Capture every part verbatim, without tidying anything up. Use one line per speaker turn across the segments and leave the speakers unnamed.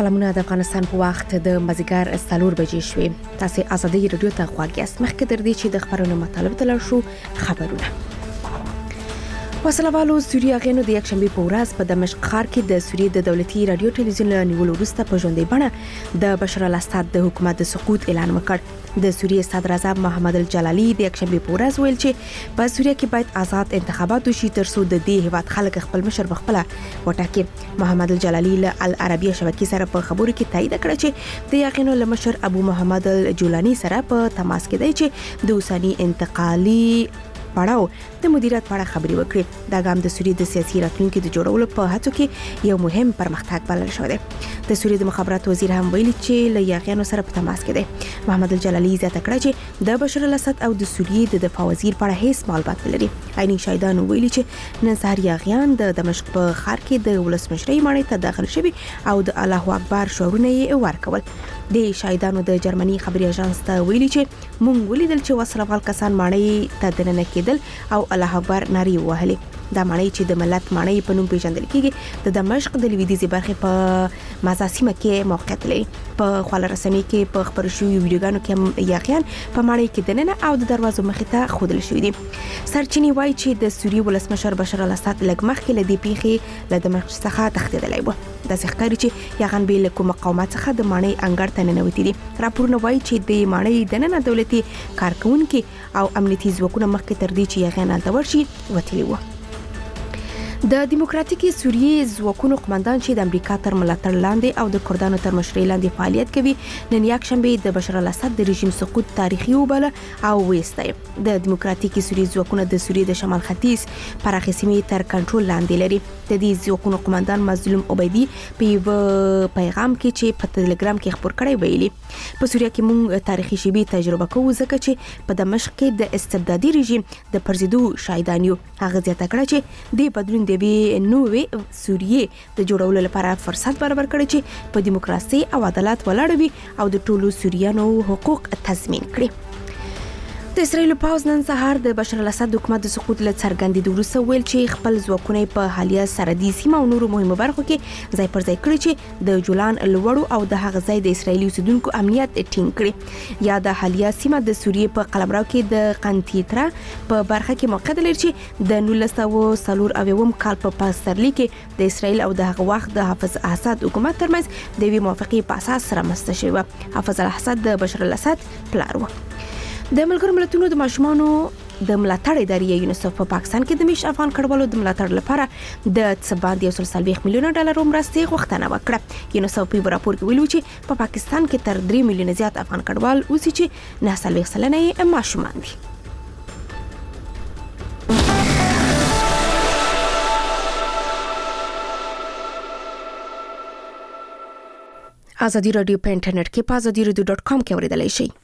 سلامونه د افغانستان په وخت د مازیګر څلور بجې شوې. تاسو ازادي رادیو ته غواړئ است مخکې در دې چې د خبرونو مطالب تل شو خبرونه. وسلوالو سوریه غینو د یک شنبه په ورځ په دمشق ښار کې د سوریه د دولتي رادیو ټلویزیون نیولو وروسته په ژوندۍ بڼه د بشار الاسد د حکومت د سقوط اعلان وکړ. د سوریه صدر اعظم محمد الجلالی د یک شنبه په ورځ ویل چې په سوریه کې باید آزاد انتخابات وشي ترڅو د دې هیواد خلک خپل مشر بخپله وټاکي. محمد الجلالی له العربیه شبکې سره په خبرو کې تایید کړ چې د یقینو له مشر ابو محمد الجولانی سره په تماس کې دی چې د اوسنی انتقالي پړاو د مدیریت په اړه خبري وکړي. دا ګام د سوریه د سیاسي راتلونکو د جوړولو په هڅو کې یو مهم پرمختګ بلل شوی دی. د سوریه د مخابراتو وزیر هم ویلي چې له یاغیانو سره په تماس کې دی. محمد الجلالی زیاته کړه چې د بشار الاسد او د سوریه د دفاع وزیر په اړه هیڅ معلومات نه لري. عیني شاهدانو ویلي چې نن سهار یاغیان د دمشق په ښار کې د ولسمشرۍ ماڼۍ ته داخل شوي او د الله اکبر شعارونه یې ورکول. د شاهدانو د جرمني خبري اژانس ته ویلي چې مونږ ولیدل چې وسلوال کسان ماڼۍ ته دننه کېدل او الله اکبر نارې وهلې. دا ماڼۍ چې د ملت ماڼۍ په نوم پیژندل کیږي د دمشق د لویدیځي برخې په مازاسیمه کې موقعیت لري. په خواله رسنۍ کې په خبرو شوي ویډیوګانو کې یاغیان په ماڼۍ کې دننه او د دروازو مخې ته ښودل شوي دي. سرچینې وایي چې د سوریې ولسمشر بشار الاسد لږ مخکې له دې پیښې له دمشق څخه تښتېدلی و. داسې ښکاري چې یاغیان بې له کوم مقاومت څخه د ماڼۍ انګړ ته ننوتي دي. راپورونه وایي چې د ماڼۍ دننه دولتي کارکونکي او امنیتي ځواکونه مخکې تر دې چې یاغیان هلته ورشي وتلي وو. د دیموکراتیکي سوریې ځواکونو قومندان چې د امریکا تر ملاتړ لاندې او د کردانو تر مشرۍ لاندې فعالیت کوي نن یک شنبه د بشار الاسد د رژیم سقوط تاریخي وبله او ویستی. د دیموکراتیکي سوریې ځواکونه د سوریې د شمال ختیځ پراخې سیمې تر کنټرول لاندې لري. د دې ځواکونو قومندان مظلوم عبیدي په یو پیغام کې چې په ټلګرام کې خبر کړی ویلي په سوریه کې موږ تاریخي شیبې تجربه کوو ځکه چې په دمشق کې د استبدادي رژیم د پرزیدو شاهدان یو. هغه زیاته کړه چې د بدلون د وی نوې سوریې د جوړولو لپاره فرصت برابر کړي چې په دیموکراسي او عدالت ولاړ وي او د ټولو سوریانو حقوق تضمین کړي. د اسرائیل پوځ نن سهار د بشار الاسد حکومت د سقوط له څرګندېدو وروسته ویل چې خپل ځواکونه په حالیه سرحدي سیمه او نورو مهمو برخو کې ځای پر ځای کړي چې د جولان لوړو او د هغه ځای د اسرائیلي اوسیدونکو امنیت ټینګ کړي. یا د حالیه سیمه د سوریې په قلمرو کې د قنطیترا په برخه کې موقعیت لري چې د نولس سوه څلور اویایم کال په پسرلي کې د اسرائیل او د هغه وخت د حافظ اسد حکومت ترمنځ د یوې موافقې په اساس رامنځته شوی و. حافظ الاسد د بشار الاسد پلار و. د ملګرو ملتونو د ماشومانو د ملاتړ ادارې یونیسف په پاکستان کې د میش افغان کډوالو د ملاتړ لپاره د څه باندې یو سل څلوېښت میلیونه ډالر مرستې غوښتنه وکړه. یونیسف په راپور کې ویلي چې په پاکستان کې تر درې میلیونه زیات افغان کډوال اوسي چې نه څلوېښت سلنه یې ماشومان دي. ازادي رادیو په انټرنیټ کې په ازادي رادیو ډاټ کام کې اوریدلای شئ.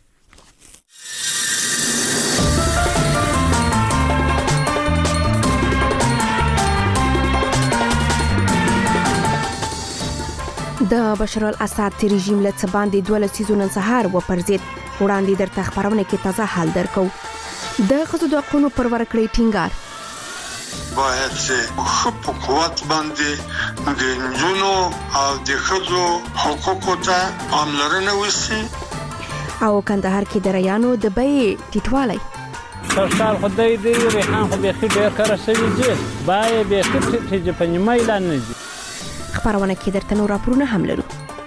د بشار الاسد رژیم له څه باندې دوه لسیزو نن سهار وپرځید. وړاندې درته خبرونه کې تازه حال درکو. د ښځو د حقونو پر ورکړې ټینګار
باید چې په قوت باندې د نجونو او د ښځو حقوقو ته پاملرنه وشي.
او کندهار کې د ریانو د بیې ټیټوالی
سرکار خدای دې ریحان خو بیخي ډېر کار شوي دي باید بیخي ټیټ په نیمه اعلان نه دي.
خبرونه کې درته نور راپورونه هم لرو.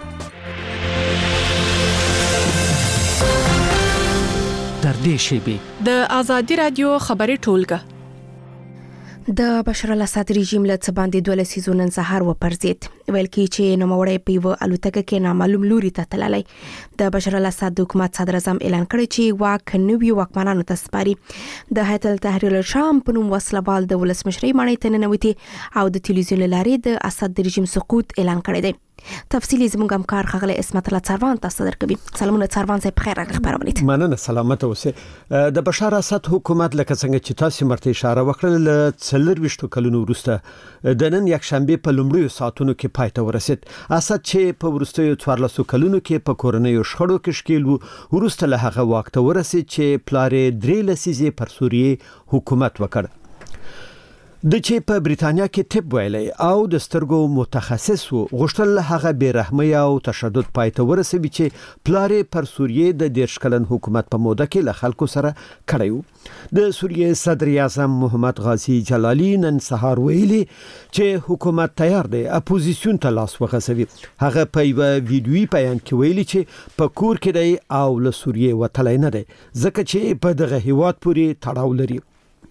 در دې شیبې
د ازادي رادیو خبري ټولګه
د بشار الاسد رژیم له څه باندې دوه لسیزو نن سهار وپرځید. ویل کی چې نوموړی په یو الوتکه کې نامعلوم لوري ته تللی. د بشار الاسد حکومت صدر اعظم اعلان کړی چې واک نوي واکمنانو ته سپاري. د هیئت التحریر الشام په نوم وسلوال د ولسمشرۍ ماڼۍ ته ننوتي او د تلویزیون لارې د اسد د رژیم سقوط اعلان کړی دی. تفصیلی زموږ همکار خغله اسمت الله څروان تاسو درکوي. سلامونه څروان صاحب خیر راغلی خبرونه.
مننه سلامت اوسه. د بشار اسد حکومت لکه څنګه چې تاسو مرته اشاره وکړه ل څلور وشتو کلونو وروسته د نن یک شنبه په لومړیو ساعتونو کې پای ته ورسید. اسد چې په وروستیو څوارلسو کلونو کې په کورنیو شخړو کې شکیل وو وروسته له هغه وخت ورسید چې پلار درې لسیزې پر سوریې حکومت وکړ. د چې په بریتانیا کې طب ویلي او د سترګو متخصص وو غوښتل هغه بیرحمي او تشدد پایته ورسوي چې پلارې پر سوریې د دیرش کلن حکومت په موده کې له خلکو سره کړیو د سوریې صدر اعظم محمد غازی جلالی نن سهار ویلي چې حکومت تیار دی اپوزیسیون ته لاس وغځوي. هغه په یو ویډیوي بیان کې ویلي چې په کور کې دی او له سوریې وتلی نه دی ځکه چې په دغه هیواد پورې تړاو لري.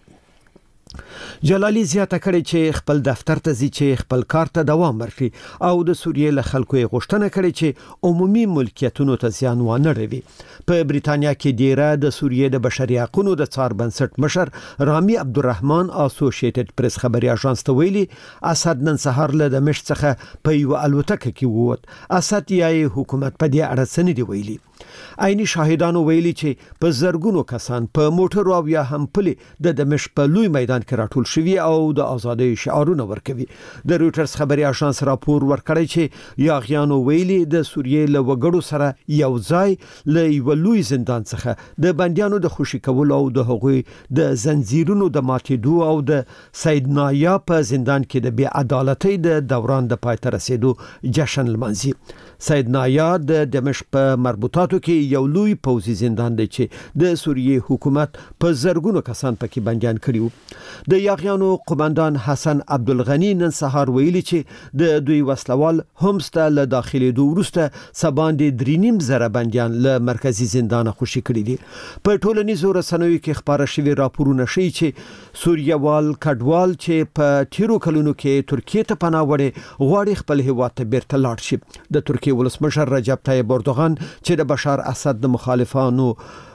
جلالی زیاته کړې چې خپل دفتر ته ځي چې خپل کار ته دوام ورکړي او د سوریې له خلکو یې غوښتنه کړې چې عمومي ملکیتونو ته زیان ونه رسوي. په بریتانیا کې ډیره د سوریې د بشري حقوقو د څار بنسټ مشر رامي عبدالرحمن اسوسییټډ پریس خبري اژانس ته ویلي اسد نن سهار له دمشق څخه په یو الوتکه کې ووت. اسد یې حکومت په دې اړه څه نه دی ویلي. عیني شاهدانو ویلي چې په زرګونو کسان په موټر او یا هم پلي د دمشق په لوی میدان کې راټول شوي او د ازادۍ شعارونه ورکوي. د رويټرز خبري اژانس راپور ورکړی چې یاغیانو ویلي د سوریې له وګړو سره یو ځای له یو لوی زندان څخه د بنديانو د خوشي کولو او د هغوی د زنجیرونو د ماتېدو او د سید نایا په زندان کې د بې عدالتۍ د دوران د پای ته رسیدو جشن لمانځي. سید نایا د دمشق په مربوطاتو کې یو لوی پوځي زندان دی چې د سوریې حکومت په زرګونو کسان پکې بنديان کړیو. د یاغیانو قومندان حسن عبدالغنی نن سهار ویلي چې د دوی وسلوال همس ته له داخلي دوه ورسته سباندې درینیم زره بنديان له مرکزی زندان خوشي کړی دي. په ټولنیزو رسنیو کې خبره شوی راپورونه ښیي چې سوریوال کډوال چې په تیرو کلونو کې ترکیه ته پناه وړي غواړي خپل هیواد ته بیرته لاړ شي. د ترکیه ولسمشر رجب طیب اردوغان چې د بشار اسد د مخالفانو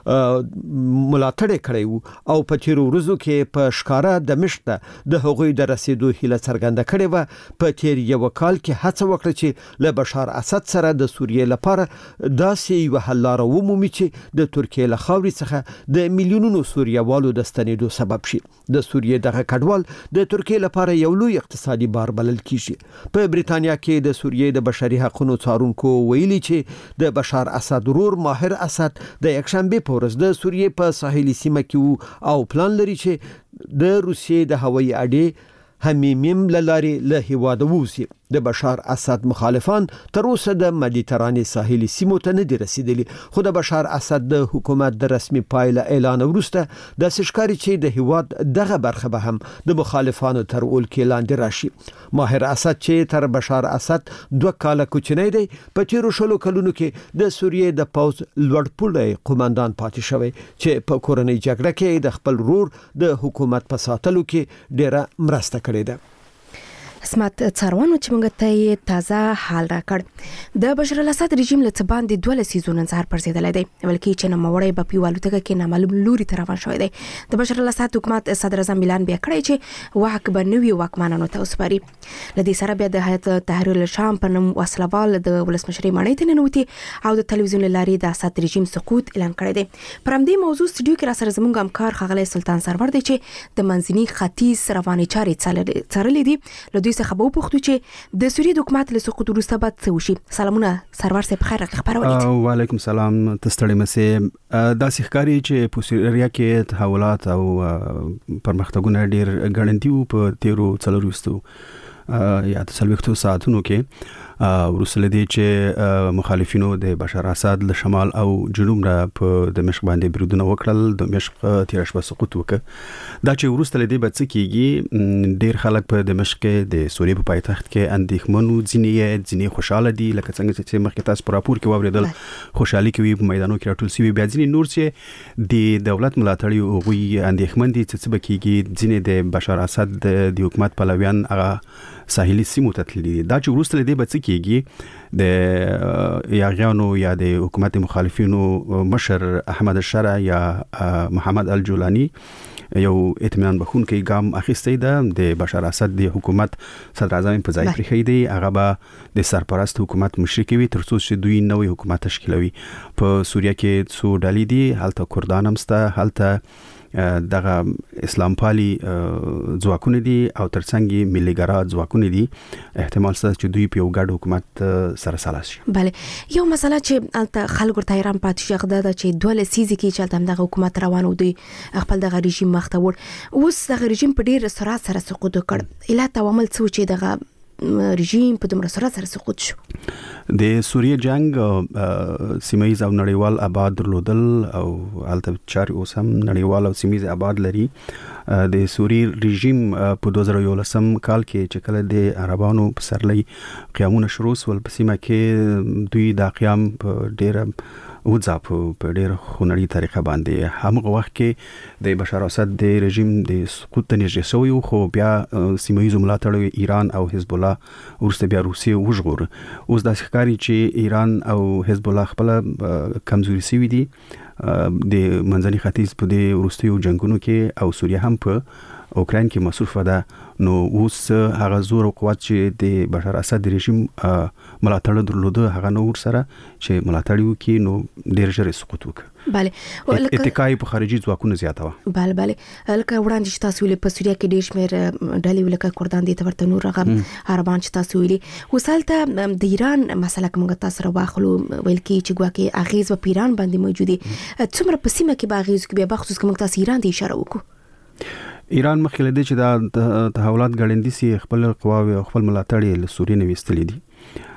ملاتړ کړی وو او په تیرو ورځو کې په ښکارا دمشق ته د هغوی د رسیدو هیله څرګنده کړې و. په تیر یو کال کې هڅه وکړه چې له بشار اسد سره د سوریې لپاره داسې یو حل لار ومومي چې د ترکیه له خاورې څخه د میلیونونو سوریوالو د ستنېدو سبب شي. د سوریې دغه کډوال د ترکیه لپاره یو لوی اقتصادي بار بلل کیږي. په بریتانیا کې د سوریې د بشري حقوقو څارونکو ویلي چې د بشار اسد ورور ماهر اسد د یکشنبه ورځ د سوریې په ساحلي سیمه کې او پلان لري چې د روسیې د هوایي اډې همیم للاري له هیواده ووزي. د بشار اسد مخالفان تر اوسه د مدیترانې ساحلي سیمو ته نه دي رسیدلي خو د بشار اسد د حکومت د رسمي پایله اعلان وروسته د سشکاري چې د هیواد دغه برخه به هم د مخالفانو تر اول کې لاندې راشي. ماهر اسد چې تر بشار اسد دوه کاله کوچنی دی په تیرو شلو کلونو کې د سوریې د پوز لوړپوړی قومندان پاتې شوی چې په کورنۍ جګړه کې د خپل رور د حکومت په ساتلو کې ډیره مرسته کړې ده.
اسمت څاروانو چې موږ ته تازه حال راکړ د بشار الاسد رژیم له باندې دوه سیزونه انتظار پرځیدل دی بلکې چې نوموړی په پیوالوتګه کې نامعلوم لوري ته روان شوی دی. د بشار الاسد حکومت صدر اعظم اعلان بیا کړی چې واک به نوي واکمنانو ته وسپاري. لدې سره بیا د هیئت تحریر الشام په نوم وسلوال د ولسمشرۍ ماڼۍ ته ننوتي او د تلویزیون لاري د اسد رژیم سقوط اعلان کړی دی. پر همدې موضوع سټوډیو کې را سره زموږ همکار ښاغلی سلطان سرور دی چې د منځني ختیځ رواني چارې څارلې دي. له څخه به وپوښتو چې د سوریې د حکومت له سقوط وروسته به څه وشي. سلامونه سرور صاحب، خیر راغلی خبرونه.
وعلیکم سلام. تستړی مسه د سحکاري چې په سوریه کې تحولات او پرمختګونه ډیر ګړندي وو په تیرو څلور وستو یا د څلوېښتو ساعتونو کې ورسله دي چې مخالفینو د بشار اسد له شمال او جنوب را په دمشق باندې بریدونه وکړل. د دمشق تیر شپه سقوط وکړ. دا چې ورسله دي به څه کیږي، ډیر خلک په دمشق کې د سوریې په پایتخت کې اندېښمنو، ځینې ځینې خوشاله دي لکه څنګه چې مخکې تاسو په راپور کې واوریدل خوشحالي کوي په میدانونو کې راټول شوي، بیا ځینې نور چې د دولت ملاتړي او غوي اندېښمن دي چې څه به کیږي. ځینې د بشار اسد د حکومت پلویان هغه ساحلي سیمو ته تللي دي. دا چې ورسله دي به څه کیږي، د یاغیانو یا د حکومت مخالفینو مشر احمد الشرع یا محمد الجولانی یو اطمینان بخونکی ګام اخیستی ده. د بشار اسد د حکومت صدر اعظم په ځای پرېښی دی، هغه به د سرپرست حکومت مشري کوي تر څو چې دوی نوی حکومت تشکیلوي. په سوریه کې څو ډلې دي، هلته کردان هم شته، هلته دغه اسلام پالي ځواکونه دي او ترڅنګ ملي ګرا ځواکونه دي. احتمال شته چې دوی په یو ګډ حکومت سره سلا شي.
بله، یو مسله چې البته خلکو ته حیران پاتې شي هغه دا چې دوه لسیزې کې چې دغه حکومت روان و، دوی خپل دغه رژیم مخته وړ. اوس د رژیم په ډیر سرعت سره سقوط وکړ. علت او عمل څه چې دغه رژیم په دومره سرعت سره سقوط شو؟
د سوریه جنگ سیمایي او نړیوال آباد درلودل او البته چاري اوس هم نړیوال او سیمایي آباد لري. د سوریه رژیم په دوه زره یولسم کال کې چې کله د عربانو په سرلۍ قیامونه شروع ول په سیمه کې دوی د قیام په ډیره وځاپ په ډیره خونړی طریقه باندې همغه وخت کې د بشار اسد د رژیم د سقوط ته نږدې شوی خو بیا سیمایي ملاتړ ایران او حزب الله ورسته بیا روسیه وژغور. اوس د ښکاری چې ایران او حزب الله خپل کمزوري سوي دي د منځني ختیځ په د روسیو جنگونو کې او سوریه هم په اوکراین کې مصروف ده. نو اوس هغه زور او قوت چې د بشار اسد رژیم ملاتړ درلوده هغه نور سره چې ملاتړ وکي نو ډیر ژر سقوط وکړ.
بله
اتکای په خارجي ځواکونو زیاته و.
بله بله لکه وړاندې چې تاسو ویلي په سوریه کې ډیر شمېر ډلې ولکه کردان دي ته ورته نور هغه عربان چې تاسو ویلي. اوس هلته د ایران مسله کومه تاسو سره واخلو ویل کی چې ګواکې اغیز په ایران باندې موجودي څومره په سیمه کې باغیز کې بیا بخصوص کوم تاسو ایران ته اشاره وکړو.
ایران مخکې لدی چې دا تحولات غړندې سي خپل قواوي او خپل ملاتړي له سوریې نه وستلې دي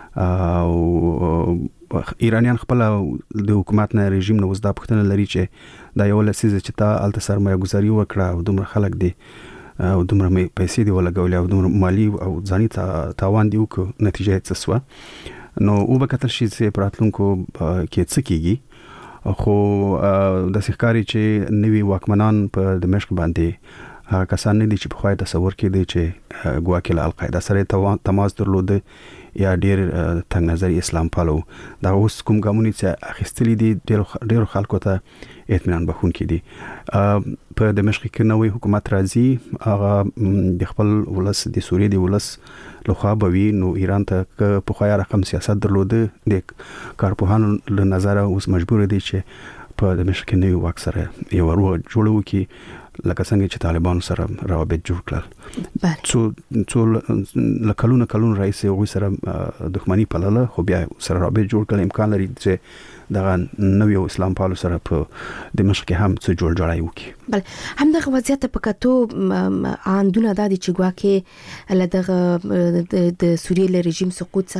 او ایرانیان خپل د حکومت نه رژیم نه وزدا پښتنه لري چې دا یو لسیزه چې تا الته سرمایه گذاري وکړه او دومره خلک دي او دومره پیسې دی ولګولې او دومره مالی او ځاني تاوان دی وک نتیجه څه سو نو او به کتل شي چې پراتلونکو کې څه کیږي خو د ښکاری چې نوی واکمنان په دمشق باندې هغه کسان نه دي چې په خوای تصور کې دي چې ګواکې له القاعده سره تماس درلوده یا ډیر تنگ نظر اسلام پالو. دا اوس کوم ګامونه چې اخیستلې دي ډیر ډیر خلکو ته اطمینان بخون کې دي. په دمشق کې نوې حکومت راځي هغه د خپل ولس د سوریې د ولس لخوا بوي نو ایران ته په خوای رقم سیاست درلوده د کارپوهانو له نظر اوس مجبور دي چې په دمشق کې نوې واک سره یو ورو جوړو کې لکه څنګه چې طالبان سره روابط جوړ کړل. څو څو لکلونه کلون رئیس وګ سره دښمنی پلاله خو بیا سره روابط جوړ کړل امکان لري چې دغه نوې اسلام پالو سره په دمشق کې هم څه جوړ جوړای وکړي.
بل همدغه وضعیت په کتو اندونه د چې ګواکې لدغه د سوریې له رژیم سقوط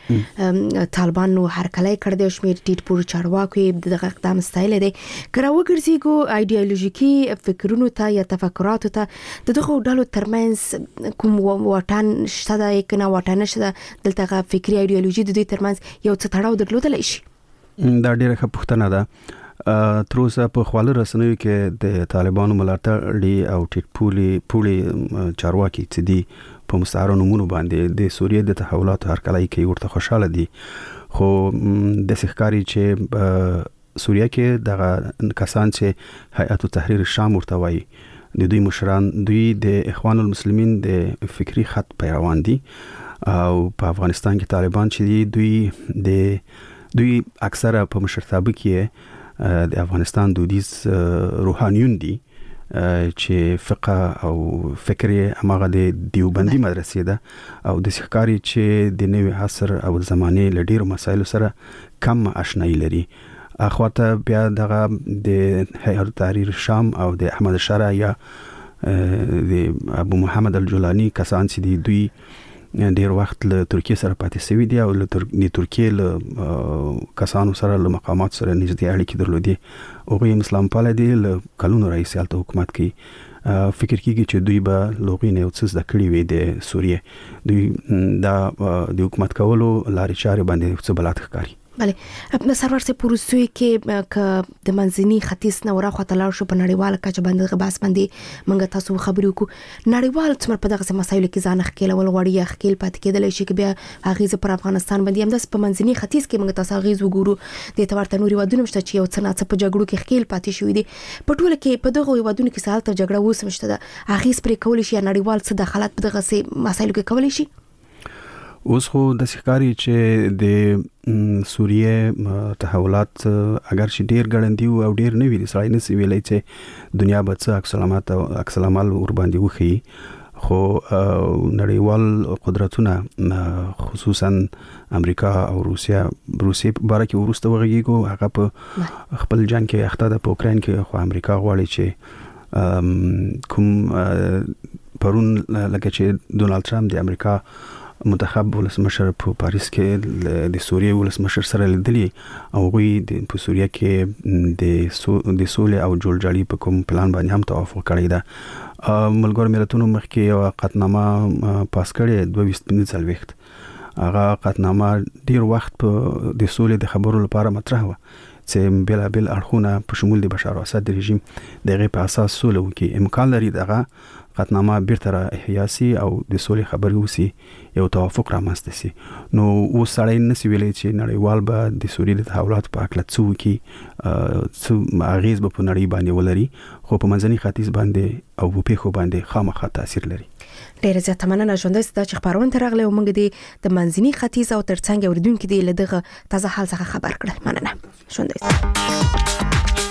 څخه طالبان نو هرکلای کړ د شمیر ټیټ پور چارواکي دغه اقدام ستایل دي کراو ګرځيګو ایدئولوژیکي فکرونو ته یا تفکراتو ته دغه ډلو ترمنځ کوم واټن شته د کنه واټن شته دلته فکری ایدئولوژي د دې ترمنځ یو څه تړاو درلودل شي.
دا ډیره ښه پوښتنه ده. تر اوسه په خواله رسنیو کې د طالبانو ملاتړي او ټیټ پولي پولي چارواکي چې دي په مستعار نمونه باندې د سوریې د تحولاتو هرکلای کې ورته خوشاله دي خو د ښکاری چې سوریه کې دغه کسان چې هیئت تحریر شام ورته وایي د دوی مشران دوی د اخوان المسلمین د فکری خط پیروان دي او په افغانستان کې طالبان چې دي دوی د دوی اکثره په مشرتابه کې د افغانستان دودیز روحانیون دي چې فقه او فکر هغه د دیوبندي مدرسې ده او د ښکاری چې د نوي عصر او زمانه لډیر مسایل سره کم آشنایی لري. اخواته بیا دغه د هیئت تحریر شام او د احمد شارع یا د ابو محمد الجولانی کسان چې دی دوی ډیر وخت له ترکیه سره پاتې شوی دی او له ترکیه له کسانو سره له مقامات سره نږدې اړیکې درلودي او په اسلام پاله دی له کلونو رئیس الته حکومت کې فکر کیږي چې دوی به لوغې نه وڅ د کړی وي د سوریه دوی دا د حکومت کولو لارې چارې باندې څه بلات ښکاري.
بله سرور سه پروسوي کې ک د منځني ختیځ نه ورخه تلل شو په نړیواله کچه باندې غباس باندې منګه تاسو خبرې وکړو نړیوال څومره په دغه مسایلو کې ځان خکېل ول وړي خکېل پات کېدل شي کې بیا هغه پر افغانستان باندې هم د په منځني ختیځ کې منګه تاسو غیز وګورو د تورته نوري ودونه مشته چې یو څه نه څه په جګړو کې خکېل پاتې شوې دي په ټوله کې په دغه ودونه کې سالته جګړه وسمشته ده هغه سپری کول شي نړیوال څه دخالت په دغه مسایلو کې کول شي.
اوس خو د ښکاری چې د سوریه تحولات اگر چې ډیر ګړندی او ډیر نوی دي سړی نسی ویلای چې دنیا به څه عکس العمل او عکس العمل ور باندې وخی خو نړیوال قدرتونه خصوصا امریکا او روسیا روسي باره کې ورسته وغږیږي هغه په خپل جنگ کې اخته ده په اوکرين کې خو امریکا غواړي چې کوم پرون لکه چې ډونالد ټرمپ د امریکا منتخب ولسمشر په پاریس کې د سوریې ولسمشر سره لیدلی او غوی د په سوریه کې د سو د سولې او جوړجاړي په کوم پلان باندې هم توافق کړی دا ملګرو ملتونو مخکې یو قطعنامه پاس کړې دوه ویشت پنځه وخت هغه قطعنامه ډیر وخت په د سولې د خبرو لپاره مطرح و چې بل بل اړخونه په شمول د بشار اسد رژیم دغه په اساس سولې وکي امکان لري دغه قطعنامه بیرته احیا سي او د سولې خبرې وسی یو توافق رامنځته سي نو و سړی نسی ویلې چې نړیوال به د سوریې د تحولات په اړه څه وکي څه اغیز به په نړۍ باندې ولري خو په منځني ختیځ باندې او په پیښو باندې خامخا تاثیر لري.
ډیره زیاته مننه ژوندۍ ستاسو چې خبرونه ترغله او موږ د منځني ختیځ او ترڅنګ اوریدونکو دی لدغه تازه حال څخه خبر کړل. مننه ژوندۍ.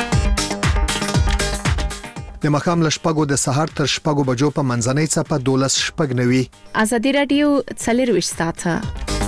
د مخام لشپګو د سحر تر شپګو بجو په منځنۍ چپه دولس شپګ نوي.
ازادي رادیو څلور ساعته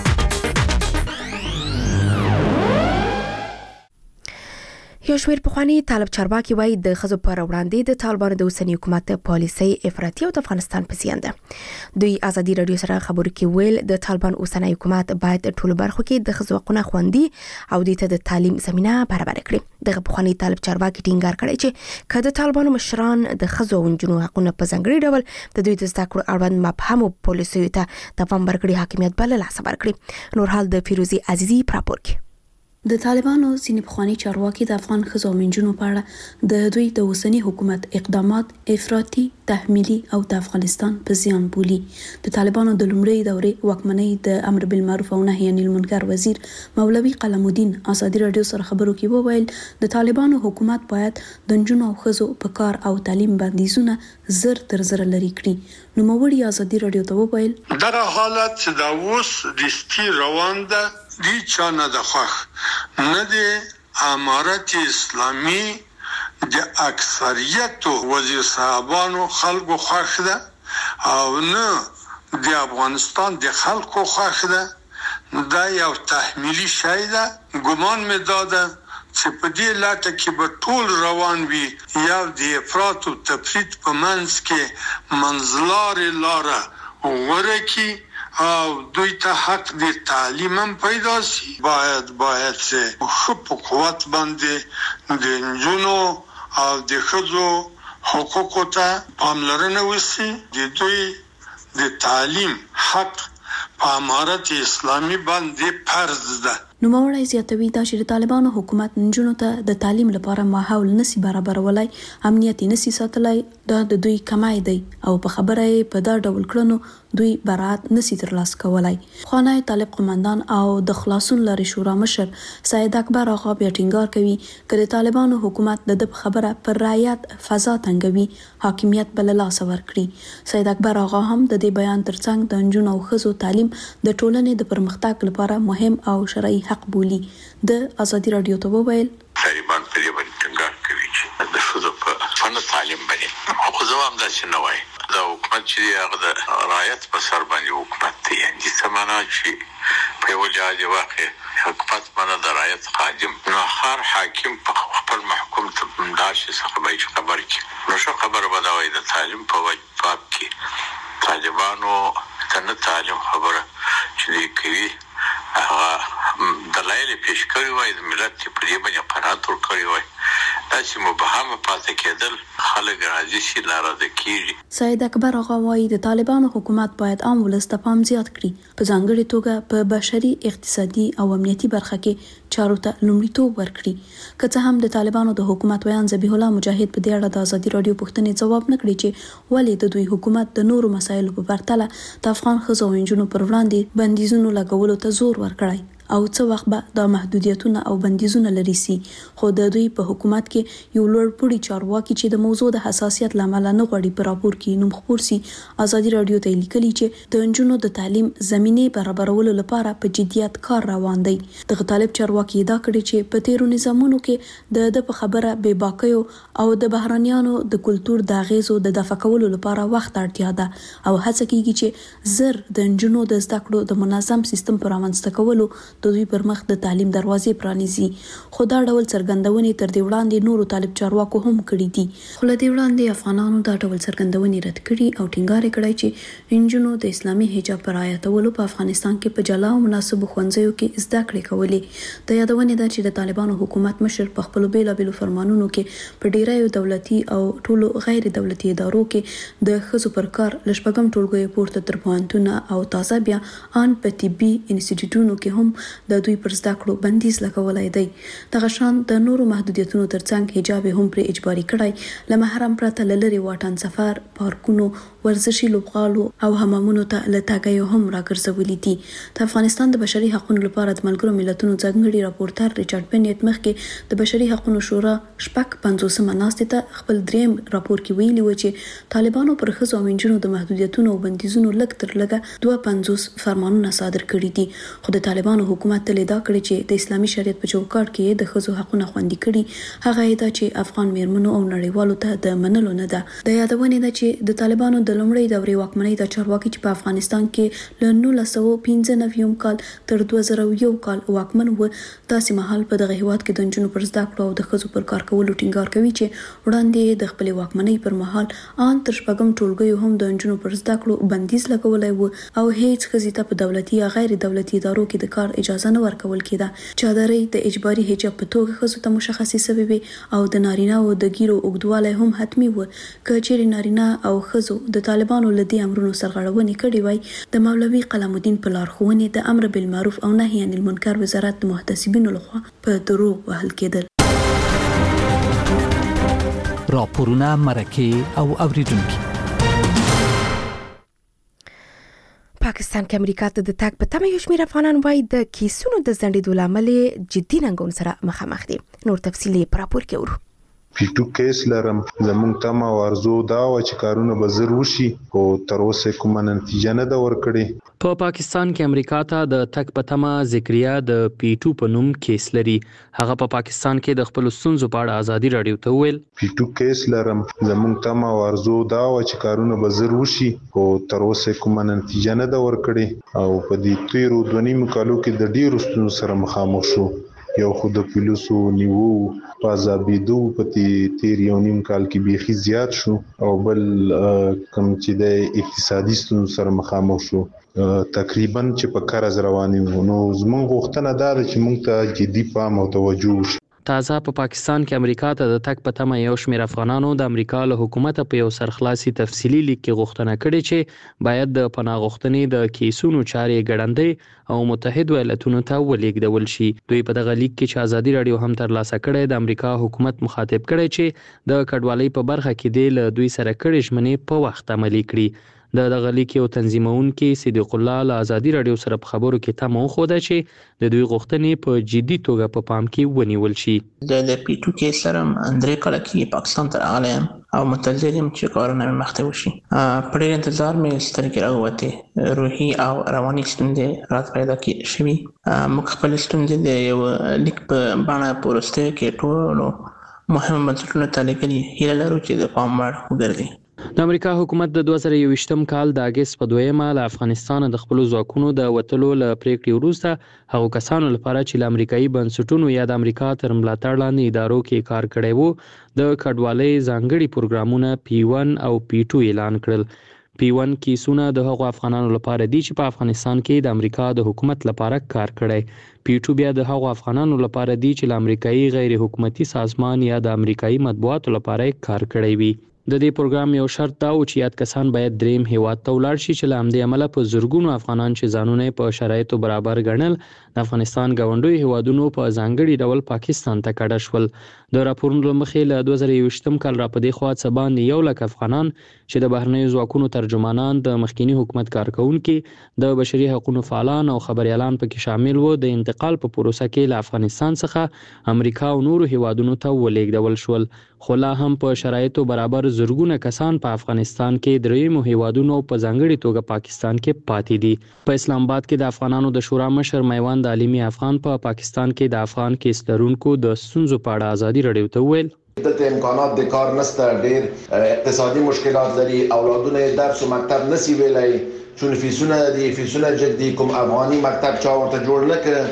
یو شمېر پخوانی طالب چارواکي وایي د ښځو پر وړاندې د طالبانو د اوسنی حکومت پالیسي افراطي او د افغانستان په زیان ده. دوی ازادي رادیو سره خبرو کې ویل د طالبان اوسنی حکومت باید ټولو برخو کې د ښځو حقوقونه خوندي او د ته د تعلیم زمينه برابر کړي. دغه پخوانی طالب چارواکي ټینګار کړی چې کله طالبانو مشران د ښځو او نجونو حقوقونه په ځانګړي ډول د دوی د زده کړو اړوند مفهوم پالیسي ته د پام ورکړي حاکمیت بل لا صبر کړي. نور حال د فیروزي عزیزي پراپور کې
د طالبانو ځینې پخوانی چارواکي د افغان ښځو او نجونو په اړه د دوی د اوسنی حکومت اقدامات افراطي، تحمیلي او د افغانستان په زیان بولي. د طالبانو د لومړۍ دورې واکمنۍ د امر بالمعروف او نهي عن المنکر وزیر مولوي قلم الدین ازادي رادیو سره خبرو کې وویل د طالبانو حکومت باید د نجونو او ښځو په کار او تعلیم بندیزونه زر تر زر لري کړي. نو موړي ازادي رادیو ته وویل
دا حالت دا اوس د ستی روان ده دی چانه د خوخ نه دی امارت اسلامی د اکثریت وزیر صاحبانو خلکو خوخ ده او نه د افغانستان د خلکو خوخ ده. دا یو تحمیلی شای ده. ګمان می داده چې په دې لاته کې به ټول روان وي یو د افراط او تفرید په منځ کې منځلارې لاره ورکی او دوی ته حق د تعلیم هم پیدا شي. باید باید چې خو په قوت باندې د نجونو او د ښځو حقوقو ته پاملرنه وشي. د دوی د تعلیم حق په امارت اسلامي باندې فرض ده.
نو موړی زیاتوي دا چې طالبانو حکومت نجونو ته د تعلیم لپاره ماحول نسی برابرولای، امنیت نسی ساتلای، دا د دوی کمای دی او په خبره په دا ډول کړنو دوی برات نسی ترلاسه کولای. خانه طالب قومندان او د خلاصون لري شورا مشر سید اکبر آقا بیا ټینګار کوي چې طالبانو حکومت د د خبره پر رعایت فضا تنګوي، حاکمیت بل لاس ور کړی. سید اکبر آقا هم د دې بیان ترڅنګ د نجونو او ښځو تعلیم د ټولنې د پرمختګ لپاره مهم او شرعي حق بولی. د ازادي رادیو ته وویل
طالبان په دې باندې ټینګار کوي چې د ښځو په فن تعلیم باندې خو زه هم داسې نه وایم دا حکومت چې هغه د رعایت په سر باندې حکومت دی، یعنې څه معنا چې په یو جهاد واقع حکومت معنا د رعایت خادم نو هر حاکم په خپل محکوم ته داسې څه به خبر کړي. نو څه خبره به دا وایي د تعلیم په باب کې طالبانو ته نه تعلیم خبره چې دی کوي هغه دلایل پیش کړی وای د ملت په دې باندې قرارات ورکړی وای داسې مبهمه پاتې کېدل خلک راځي چې ناراضه کیږي.
سید اکبر آقا وایي د طالبانو حکومت باید عام ولس ته پام زیات کړي، په ځانګړي توګه په بشري، اقتصادي او امنیتي برخه کې چارو ته لومړیتوب ورکړي. که څه هم د طالبانو د حکومت ویان ذبیح الله مجاهد په دې اړه د ازادي رادیو پوښتنې ځواب نه کړی چې ولې د دوی حکومت د نورو مسایلو په پرتله د افغان ښځو او نجونو پر وړاندې بندیزونو لګولو ته زور ورکړی او څه وخت به دا محدودیتونه او بندیزونه لري سي. خو د دوی په حکومت کې یو لوړ پوړي چارواکي چې د موضوع د حساسیت لامل نه غوړي پر راپور کې نوم خپور سي. ازادي رادیو ته لیکلي چې د نجونو د تعلیم زمينه برابرولو لپاره په جديت کار روان دی. د طالب چارواکي دا کړي چې په تیرو نظامونو کې د د په خبره بے باکیو او د بهرانيانو د کلچر د غیزو د دفع کولو لپاره وخت اړتیا ده او هڅه کیږي چې زر د نجونو د زده کړو د منظم سیستم پر امنځته کولو د دوی پر مخ د تعلیم دروازې پرانیزي. خو دا ډول څرګندونې تر دې وړاندې نورو طالب چارواکو هم کړي دي. خو له دې وړاندې افغانانو دا ډول څرګندونې رد کړي او ټینګار کړی چې انجونو د اسلامي حجاب پر رعایتولو په افغانستان کې په جلا او مناسبو ښوونځیو کې زده کړې کولې. د یادونې ده چې د طالبانو حکومت مشر په خپلو بیلابیلو فرمانونو کې په ډیرایو دولتي او ټولو غیر دولتي ادارو کې د ښځو پر کار له شپږم ټولګیو پورته تر پوهنتونه او تازه بیا ان په طبي انسټیټیوټونو کې هم د دوی پر زده کړو بندیز لګولی دی. دغه شان د نورو محدودیتونو ترڅنګ حجاب هم پر اجباري کړی، له محرم پرته له لرې واټن سفر، پارکونو، ورزشي لوبغالو او حمامونو ته له تګیو هم راګرځولي دي. د افغانستان د بشري حقوقو لپاره د ملګرو ملتونو ځانګړي راپورټر ریچارډ بنیټ مخکې د بشري حقوقو شورا شپږ پنځوسمه ناستې ته خپل دریم راپور کې ویلي و چې طالبانو پر ښځو او نجونو د محدودیتونو او بندیزونو لږ تر لږه دوه پنځوس فرمانونه صادر کړي دي. خو د طالبانو حکومت تل ادعا کړې چې د اسلامي شریعت په چوکاټ کې د ښځو حقونه خوندي کړي. هغه ادعا چې افغان میرمنو او نړیوالو ته د منلو نه ده. د یادونې ده چې د طالبانو د لومړۍ دورې واکمنۍ د چارواکي چې په افغانستان کې له نولس سوه پنځه نوي کال تر دوه زره یو کال واکمن و، داسې مهال په دغه هیواد کې د نجونو پر زده کړو او د ښځو پر کار کولو ټینګار کوي چې وړاندې د خپلې واکمنۍ پر مهال ان تر شپږم ټولګیو هم د نجونو پر زده کړو بندیز لګولی و او هیڅ ښځې ته په دولتي یا غیر دولتي ادارو کې د کار اجازه نه ورکول کېده. چادرۍ د اجباري حجاب په توګه ښځو ته مشخصې سوې وې او د نارینه‌و د ګیرو اوږدوالی هم حتمي و. که چیرې نارینه او ښځو د طالبانو له دې امرونو سرغړونې کړې وای، د مولوي قلم الدین په لارښوونې د امر بالمعروف او نهي عن المنکر وزارت د محتسبینو لخوا په دروغ وهل کېدل.
راپورونه، مرکې او اوریدونکي.
پاکستان کې امریکا ته د تګ په تمه یو شمېر افغانان وایي د کیسونو د ځنډېدو له امله جدي ننګونو سره مخامخ دي. نور تفصیل یې په راپور کې ورو.
پیټو کیس لرم، زمونږ تمه او ارزو دا و چې کارونه به زر وشي، خو تر اوسه کومه نتیجه نه ده ورکړې.
په پاکستان کې امریکا ته د تګ په تمه ذکریا د پیټو په نوم کیس لري. هغه په پاکستان کې د خپل ستونزو په اړه ازادي راډیو ته وویل
پیټو کیس لرم، زمونږ تمه او ارزو دا و چې کارونه به زر وشي، خو تر اوسه کومه نتیجه نه ده ورکړې او په دې تیرو دوه نیمو کالو کې د ډیرو ستونزو سره مخامخ شو. یو خو د پولیسو نیوو په عذابېدو په تیر یو نیم کال کې بیخي زیات شو او بل کوم چې د اقتصادي ستونزو سره مخامخ شو تقریبا چې په قرض روان یو. نو زموږ غوښتنه دا ده چې موږ ته جدي پام او توجه وشي.
تازه په پاکستان کې امریکا ته د تګ په تمه یو شمېر افغانانو د امریکا له حکومت په یو سرخلاصي تفصیلي لیک کې غوښتنه کړې چې باید د پناه غوښتنې د کیسونو چارې ګړندۍ او متحد ایالتونو ته ولېږدول شي. دوی په دغه لیک کې چې ازادي راډیو هم ترلاسه کړې د امریکا حکومت مخاطب کړی چې د کډوالۍ په برخه کې د له دوی سره کړې ژمنې په وخت عملي کړي. د دغه لیک یو تنظیمونکي صدیق الله له ازادي راډیو سره په خبرو کې تمه وښوده چې د دوی غوښتنې په جدي توګه په پام کې ونیول شي.
د پیټو کې سره درې کاله کې پاکستان ته راغلی یم او متوجه یم چې کارونه مې مخته وشي. په ډېر انتظار مې سترګې راووتې، روحي او رواني ستونزې راته پیدا شوي. موږ خپل ستونزې د یو لیک په بڼه په وروستیو کې ټولو مهمو بنسټونو ته لیکلي، هیله لرو چې د پام وړ وګرځي.
د امریکا حکومت د دوه زره یوویشتم کال د اګست په دویمه له افغانستان د خپلو ځواکونو د وتلو له پریکړې وروسته هغو کسانو لپاره چې له امریکایي بنسټونو یا د امریکا تر ملاتړ لاندې ادارو کې کار کړی وو د کډوالۍ ځانګړي پروګرامونه پی ون او پی ټو اعلان کړل. پی ون کیسونه د هغو افغانانو لپاره دي چې په افغانستان کې د امریکا د حکومت لپاره کار کړی. پی ټو بیا د هغو افغانانو لپاره دي چې له امریکایي غیر حکومتي سازمان یا د امریکایي مطبوعاتو لپاره کار کړی وي. د دې پروګرام یو شرط دا و چې یاد کسان باید دریم هیواد ته ولاړ شي چې له همدې امله په زرګونو افغانان چې ځانونه په شرایطو برابر ګڼل د افغانستان ګاونډیو هیوادونو په ځانګړي ډول پاکستان ته کډه شول. د راپورونو له مخې له دوه زره یوویشتم کال را په دې خوا څه باندې یو لک افغانان چې د بهرنیو ځواکونو ترجمانان، د مخکینی حکومت کارکونکي، د بشري حقوقو فعالان او خبريالان پکې شامل وو د انتقال په پروسه کې له افغانستان څخه امریکا او نورو هیوادونو ته ولېږدول شول. خو لا هم په شرایطو برابر زرګونه کسان په افغانستان کې دریمو هیوادونو په ځانګړي توګه پاکستان کې پاتې دي. په اسلام آباد کې د افغانانو د شورا مشر میوند عالمي افغان په پا پاکستان کې د افغان کیس لرونکو د ستونزو په اړه ازادي راډیو ته وویل
دلته امکانات د کار نشته، ډېر اقتصادي مشکلات لري، اولادونه درس او مکتب نسی ویلای، چون فیسونه دي فیسونه جدي کوم افغاني مکتب چا ورته جوړ نه کړ.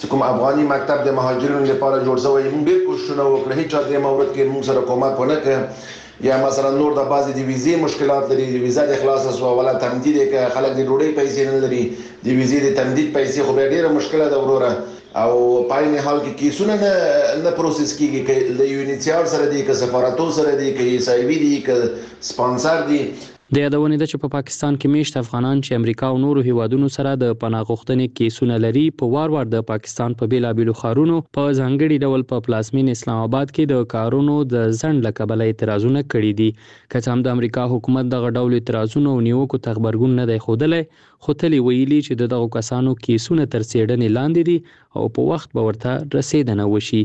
چې کوم افغاني مکتب د مهاجرینو لپاره جوړ شوی موږ ډېر کوششونه وکړو هیڅ د مورد کې موږ سره کومک ونه کړ یا مثلا نور د بازي د ویزې مشکلات لري د ویزا د اخلاص او ولا تمدید کې خلک د ډوډۍ پیسې نه لري د ویزې د تمدید پیسې خو ډېره مشکله ده وروره او پاین حال کې کیسونه نه نه پروسس کیږي چې د یونیسیار سره دی که سفارتو سره دی که ایسایوي دی که سپانسر دی
د یادونې ده چې په پاکستان کې میشت افغانان چې امریکا او نورو هیوادونو سره د پناه غوښتنې کیسونه لري په وار وار د پاکستان په بیلابیلو ښارونو په ځانګړي ډول په پلازمین اسلام آباد کې د کارونو د ځنډ له کبله اعتراضونه کړي دي که څه هم د امریکا حکومت دغه ډول اعتراضونو او نیوکو ته غبرګون نه دی ښودلی خو تل یې ویلي چې د دغو کسانو کیسونه تر څېړنې لاندې دي او په وخت به ورته رسېدنه وشي.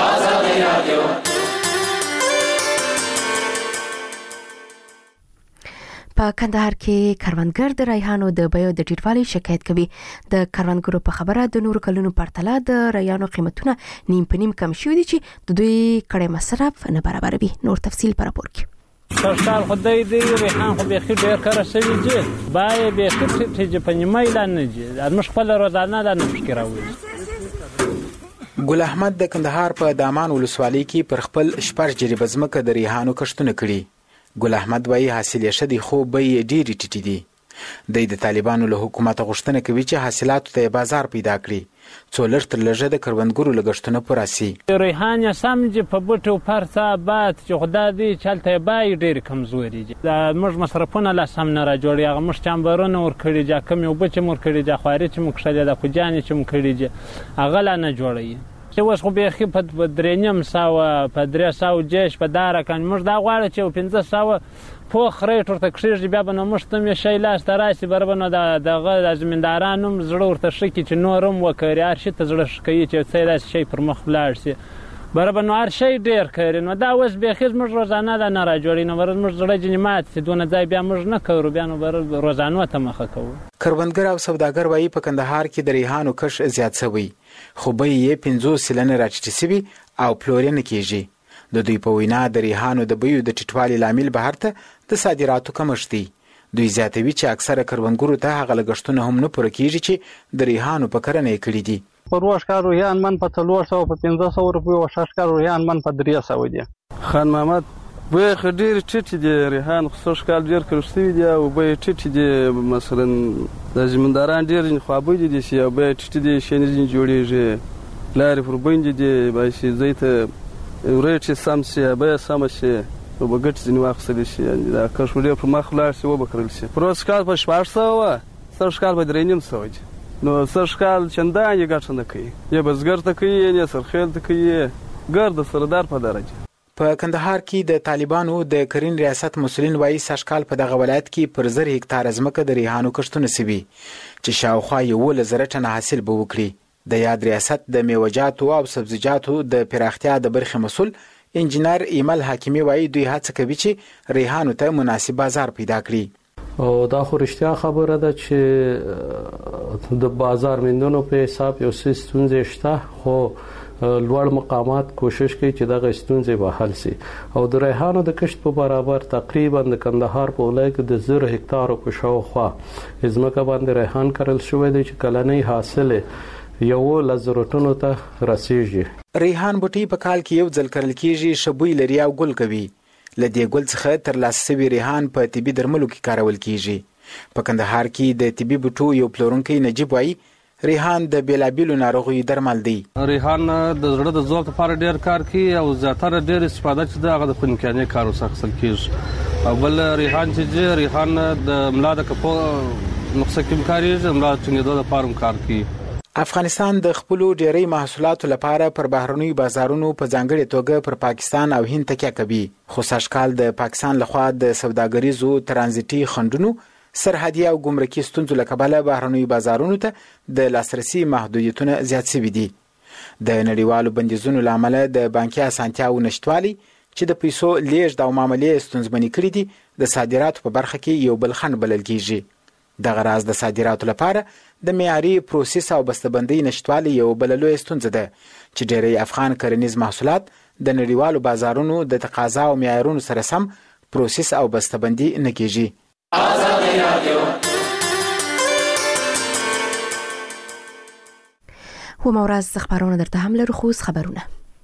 په کندهار کې کروندګر د ریحانو د بیو د ټیټوالي شکایت کوي. د کروندګرو په خبره د نورو کلونو پرتله د ریحانو قیمتونه نیم په نیم کم شوي دي چې د دوی کړي مصرف نه برابروي. نور تفصیل پر راپور کې
سرکار خدای دې ریحان خو به خېډه کار شوی دي بای به خېټه چې په نیمه اعلان نه دي موږ خپل روزانه د نفکر راوړي.
ګل احمد د کندهار په دامان ولسوالۍ کې پر خپل شپږ جریبه ځمکه د ریحانو کښتونه کړي. ګل احمد وايي حاصل یې شدي خو به یې ډېرې ټیټې دي. د طالبانو له حکومت غوښتنه کوي چې حاصلاتو ته بازار پیدا کړي څو لږ تر لږه د کروندګرو لګښتونه پوره سي.
ریحان یې سم چې په بوټو پرڅه باد چې خدا دې چلته بای ډېر کمزوري دي موږ مصرفونه لا سم نه را جوړي هغه موږ چمبرونه ورکړي جا کم یو بچ مور کړي جا خواري چې موږ شاله د خوجانې چې موږ کړي هغه لا نه جوړي چې اوس خو به خې په درېنیم ساوه په درې ساوه جيش په داره کان موږ دا غواړو چې پنځه ساوه پوخ ریټ ورته کښېږي بیا به نو موږ ته مې شی لاس ته راسي برابر نو دغه د زمیندارانو زړه ورته ښه کړي چې نور هم وکړي هر شي ته زړه ښه کوي چې څه داسې شی پر مخ ولاړ شي برابر نو هر شی ډېر کوي نو دا اوس بیخي زموږ روزانه دا نه را جوړي نو برابر موږ زړه ځینې مات شي دونه ځای بیا موږ نه کوو بیا نو برابر روزانو ته مخه کوو.
کروندګر او سوداګر وایي په کندهار کې د ریحانو کښت زیات شوی خو به یې پنځوس سلنه راټیټ شوي او پلورنه کیږي. د دوی په وینا د ریحانو د بیو د ټیټوالي لامل بهر ته د صادراتو کمښت دی. دوی زیاتوي چې اکثره کروندګرو ته هغه لګښتونه هم نه پوره کیږي چې د ریحانو په کرنه یې کړي دي.
په روش کار روحیان من په څلور سوه په پنځه سوه روپیو او شش کار روحیان من په درې سوه دي.
خان محمد بیې خو ډېرې ټیټې دي ریحان خو سږ کال ډېر کړښت شوي دي او بیې ټیټې دي مثلا د زمینداران ډېر ځینې خوابدي دي چې بیې ټیټې دي شینې ځینې جوړېږي لارې پر بندې دي باید چې ځای ته ریټ یې سم شي بیه سمه شي نو به ګټې ځینې واخیستلی شي دا کښت ډېر پر مخ ولاړ شي وبه کړل شي. پروس کال په شپږ سوه وه سږ کال په درې نیم سوه دي نو سږ کال چندان یې ګټه نه کوي یا بزګر ته کوي یا سرخیل ته کوي ګر د سردار په درجه.
په کندهار کې د طالبانو د کرین ریاست مسولین وایي سږ کال په دغه ولایت کې پر زر هکتاره ځمکه د ریحانو کښتونه سوي چې شاوخوا یولس زره ټنه حاصل به وکړي. د یاد ریاست د میوه‌جاتو او سبزیجاتو د پراختیا د برخې مسول انجینر ایمل حکیمی وایي دوی هڅه کوي چې ریحانو ته مناسب بازار پیدا کړي.
او دا خو رښتیا خبره ده چې د بازار موندنو په حساب یو څه ستونزې شته خو لوړ مقامات کوشش کوي چې دغه ستونزې به حل شي او د ریحانو د کښت په برابر تقریبا د کندهار په ولایت کې د زر هکتارو په شاوخوا ځمکه باندې ریحان کرل شوی دی چې کلنی حاصل یو لزرټونو ته رسیږي.
ریحان بوټي په کال کې یو ځل کرل کیږي شبوی لري او ګل کوي. لدې ګل څخه تر لاسه سوي ریحان په طبي درملو کې کارول کیږي. په کندهار کې د طبي بوټو یو پلورونکی نجیب وایي ریحان د بیلابیلو ناروغیو درمل دی.
ریحان د زړه د ځواک لپاره ډیر کار کوي او زیاتره ډیر استفاده چې د هغه د خونکانې کار وسخصل کیږي او بل ریحان چې ریحان د ملا د کپو نقصه کې کاریږي ملا څنګه د پارم کار کوي.
افغانستان د خپلو ډیری محصولاتو لپاره پر بهرنیو بازارونو په ځانګړي توګه پر پاکستان او هند تکیه کوي خو سږ کال د پاکستان لخوا د سوداګریزو ترانزیتي خنډونو سرحدي او ګمرکي ستونزو له کبله بهرنیو بازارونو ته د لاسرسي محدودیتونه زیات شوي دي. د نړیوالو بندیزونو له امله د بانکي اسانتیاو نشتوالي چې د پیسو لیږد او معاملې ستونزمنې کړي دي د صادراتو په برخه کې یو بل خنډ بلل کیږي. دغه راز د صادراتو لپاره د معیاري پروسس او بسته‌بندۍ نشتوالي یو بل لوی ستونزه ده چې ډېری افغان کرنیز محصولات د نړیوالو بازارونو د تقاضا او معیارونو سره سم پروسس او بسته‌بندي نه کیږي.
و مورز خبرونه درته هم لرو خو خبرونه.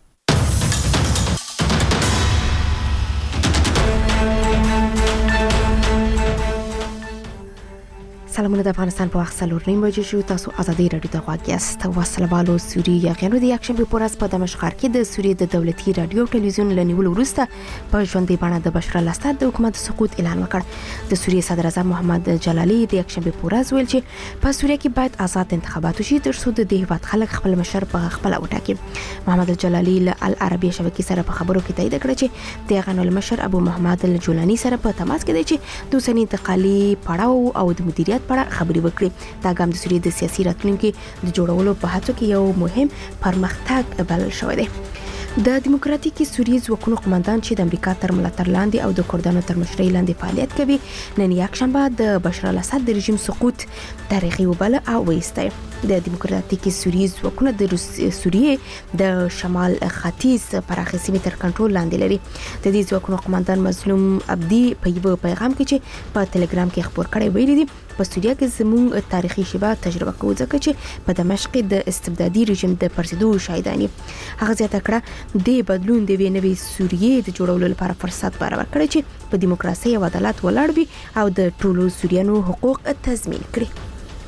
سلامونه د افغانستان په وخت څلور نیم بجې شو. تاسو ازادي رادیو ته غواړئ یاست. وسلوالو سوریه یغیانو د یکشنبه په ورځ په دمشق ښار کې د سوریې د دولتي رادیو ټلویزیون لنیول وروسته په ژوندۍ بڼه د بشار الاسد د حکومت سقوط اعلان وکړ. د سوریې صدر اعظم محمد جلالی د یکشنبه په ورځ ویل چې په سوریه کې باید آزاد انتخابات وشي ترڅو د دې هیواد خلک خپل مشر په خپل وټاکي. محمد جلالی له العربیه شبکې سره په خبرو کې تایید کړ چې د غنول مشر ابو محمد الجولانی سره په تماس کې دی چې د اوسنی انتقالي پړاو او د مدیریت په اړه خبري وکړي. دا ګام د سوریې د سیاسي راتلونکو د جوړولو په هڅو کې یو مهم پرمختګ بلل شوی دی. د دیموکراتیکي سوریې ځواکونو قومندان چې د امریکا تر ملاتړ لاندې او د کردانو تر مشرۍ لاندې فعالیت کوي نن یکشنبه د بشار الاسد د رژیم سقوط تاریخي وبله او وایسته. د دیموکراتیکي سوریې ځواکونه د سوریې د شمال ختیځ پراخه سیمې تر کنټرول لاندې لري. د دې ځواکونو قومندان مظلوم عبدي په یو پیغام کې چې په ټلګرام کې خبر کړی ویلي دي په سوریه کې زموږ تاریخي شیبه تجربه کوو ځکه چې په دمشق د استبدادي رژیم د پرسیدو شاهدانی. هغه زیاته کړه د بدلون د وینوي سوریې د جوړولو لپاره فرصت برابر کړي چې په دیموکراسي او عدالت ولاړ وي او د ټولو سوریانو حقوق تضمین کړي.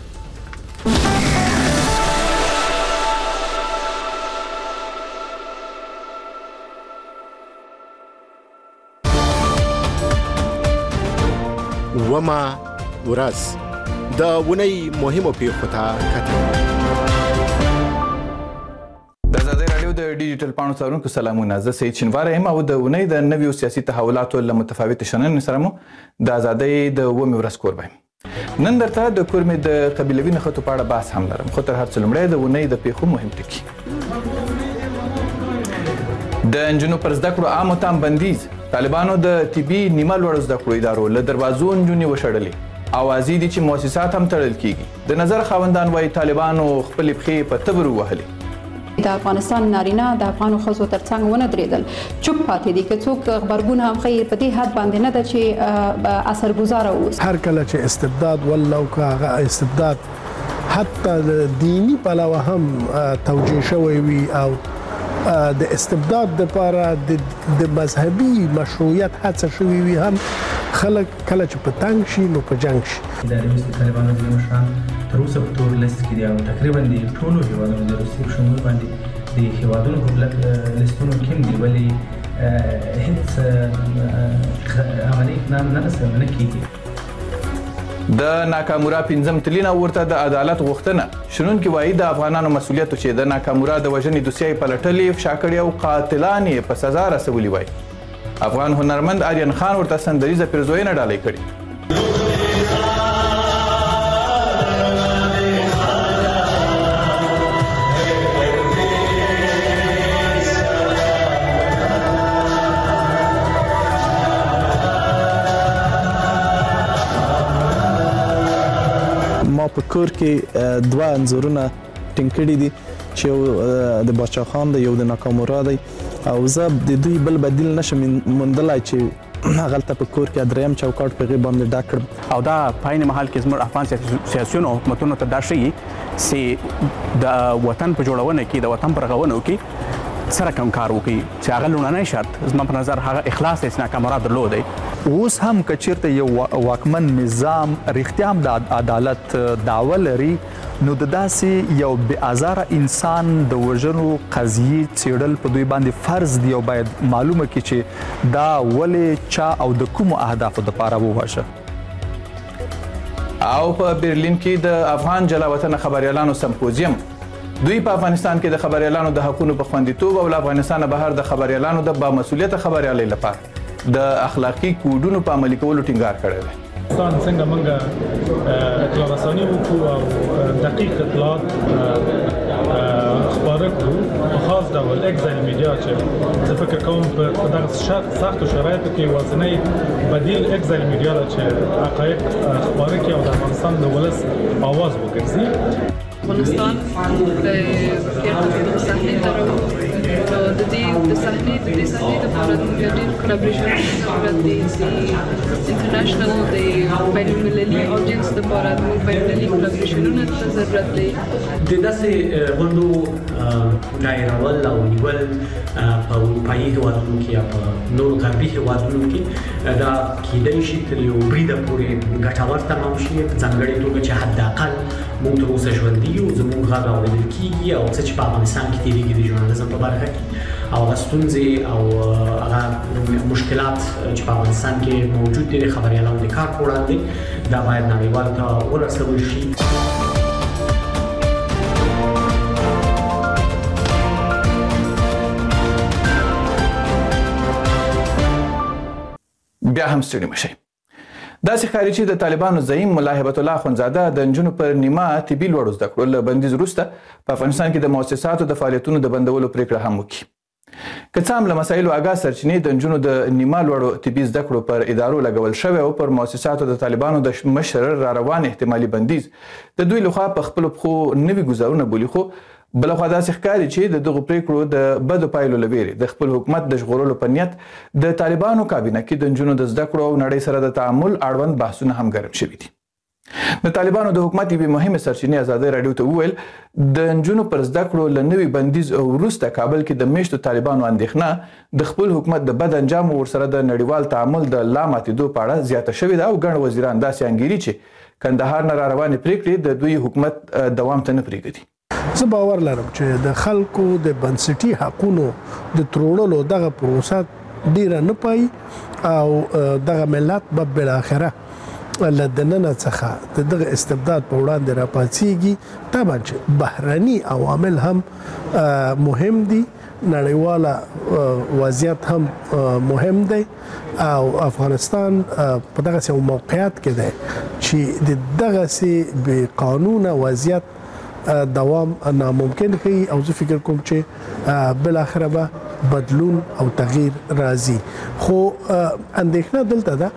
وما ورځ د ونی مهمو پیښو ته کتل.
د آزادۍ رادیو د ډیجیټل پاڼو څارونکو سلامونه. زه سید شینواری یم او د ونی د نویو سیاسي تحولاتو له متفاوت شننې سره مو د آزادۍ د ومې ورځ کوربه یم. نن درته د کورمې د قبیلوي نښتو په اړه بحث هم لرم، خو تر هر څه لومړی د ونی د پیښو مهم ټکي. د نجونو پر زده کړو عامو تام بندیز. طالبانو د طبي نیمه لوړو زده کړو ادارو له دروازو نجونې وشړلې. اوازې دي چې مؤسسات هم تړل کیږي. د نظر خاوندان وایي طالبانو خپلې پښې په تبر ووهلې.
د افغانستان نارینه د افغان ښځو ترڅنګ ونه درېدل، چوپ پاتې دي. که څوک خبرګون هم ښیي په دې حد باندې نه ده چې اثرګذاره اوسي.
هر کله چې استبداد ولو که هغه استبداد حتی دینی پلوه هم توجیه شوی وي او د استبداد لپاره د مذهبي مشروعیت هڅه شوی وي هم خلک کله چې په تنګ شي نو په جنگ شي.
د روسي طالبانو د مشران تر اوسه په تور لیست کې دي او تقریبا د ټولو هیوادونو د روسي په شمول باندې د هیوادونو په لیستونو کې دي، ولی هیڅ عملي اقدام نه رسول نه کیږي.
د ناکامورا پنځم تلین او ورته د عدالت غوښتنه. شنونکي وایي د افغانانو مسؤلیت چې د ناکامورا د وژنې دوسیه پلټلې، فشا کړې او قاتلان یې په سزا رسولي وایي. افغان هنرمند آریان خان ورته سندریزه پیرزوینه ډالۍ کړې.
ما په کور کې دوه انځورونه ټینګ کړي دي چې د بادشاه خان د یو د ناکامورا دی او زه د دوی بل بدیل نشم موندلای چې هغلته په کور کې دریم چوکاټ په غي باندې ډاک کړم.
او دا پاین محل کې زموږ افغان سیاسيونو حکومتونو ته دا شي چې د وطن په جوړونه کې د وطن پر غونو کې سره کوم کار وکړي چې هغه لوننۍ شرط زما په نظر هغه اخلاص د ناکامورا درلود.
اوس هم کچیرته یو واکمن نظام رښتیا هم د عدالت دعوه لري نو د داسې یو بې ازاره انسان د وژنو قضیې څېړل په دوی باندې فرض دی او باید معلومه کړي چې دا ولې چا او د کومو اهدافو دپاره ووژه.
او په برلین کې د افغان جلا وطن خبريالانو سمپوزیم. دوی په افغانستان کې د خبريالانو د حقوقو په خوندیتوب او له افغانستان بهر د خبريالانو د بامسؤلیت خبريالۍ لپاره د اخلاقی کوډونو په عملي کولو ټینګار کړی دی.
افغانستان څنګه موږ اطلاع رساني وکړو او دقیق اطلاعات خبره کړو په خاص ډول اکزایل میډیا چې زه فکر کوم په دغه سختو شرایطو کې وازنۍ بدیل اکزایل میډیا ده چې حقایق خبره کوي او د افغانستان د ولس آواز وګرځي.
افغانستان د یو صحنه تر
د دې د صحنې د دې صحنې لپاره د ډېر کولابریشن ضرورت دی چې انټرنیشنل د بین المللي اودینس لپاره د بین المللي کولابریشنونو ته ضرورت دی.
د داسې غونډو دایرول او نیول په اروپایي هېوادونو کې یا په نورو غربي هېوادونو کې دا کېدای شي تر یو بریده پورې ګټور تمام شي، په ځانګړې توګه چې حداقل موږ تر اوسه ژوندي یو، زموږ غږ اورېدل کېږي او څه چې په افغانستان کې تېرېږي د ژورنالیزم په برخه کې او هغه ستونزې او هغه مشکلات چې په افغانستان کې موجود دي د خبریالانو د کار په وړاندې دا باید نړیوالو ته ورسول شي.
بیا هم ستړي مشئ. داسې ښکاري چې د طالبانو زعیم ملا هبت الله اخوندزاده د نجونو پر نیمه طبي لوړو زده کړو له بندیز وروسته په افغانستان کې د مؤسساتو د فعالیتونو د بندولو پریکړه هم وکړي. که څه هم له مسایلو اګاه سرچینې د نجونو د نیمه لوړو طبي زده کړو پر ادارو لګول شوی او پر مؤسساتو د طالبانو د مشر را روان احتمالي بندیز د دوی لخوا په خپلو پښو نوي ګزارونه بولي، خو بلخوا داسې ښکاري چې د دغو پریکړو د بدو پایلو له ویرې د خپل حکومت د ژغورلو په نیت د طالبانو کابینه کې د نجونو د زده کړو او نړۍ سره د تعامل اړوند بحثونه هم ګرم شوي دي. د طالبانو د حکومت یوې مهمې سرچینې ازادۍ راډیو ته وویل د نجونو پر زده کړو له نوي بندیز وروسته کابل کې د میشتو طالبانو اندېښنه د خپل حکومت د بد انجام ورسره د نړیوال تعامل د لا ماتېدو په اړه زیاته شوې ده او ګڼ وزیران داسې انګیري چې کندهار نه را روانې پریکړې د دوی حکومت دوام ته نه پرېږدي.
زه باور لرم چې د خلکو د بنسټي حقونو د تروړلو دغه پروسه ډیره نه پای او دغه ملت به بل اخره له دننه څخه د دغه استبداد په وړاندې راپاتېږي. طبعا چې بهرني عوامل هم مهم دي، نړیواله وضعیت هم مهم دی او افغانستان په دغه سیمه موقعیت کې دی چې د دغه سي بې قانونه وضعیت دوام ناممکن کوي او زه فکر کوم چې بل اخره به بدلون او تغییر راځي. خو اندېښنه دلته ده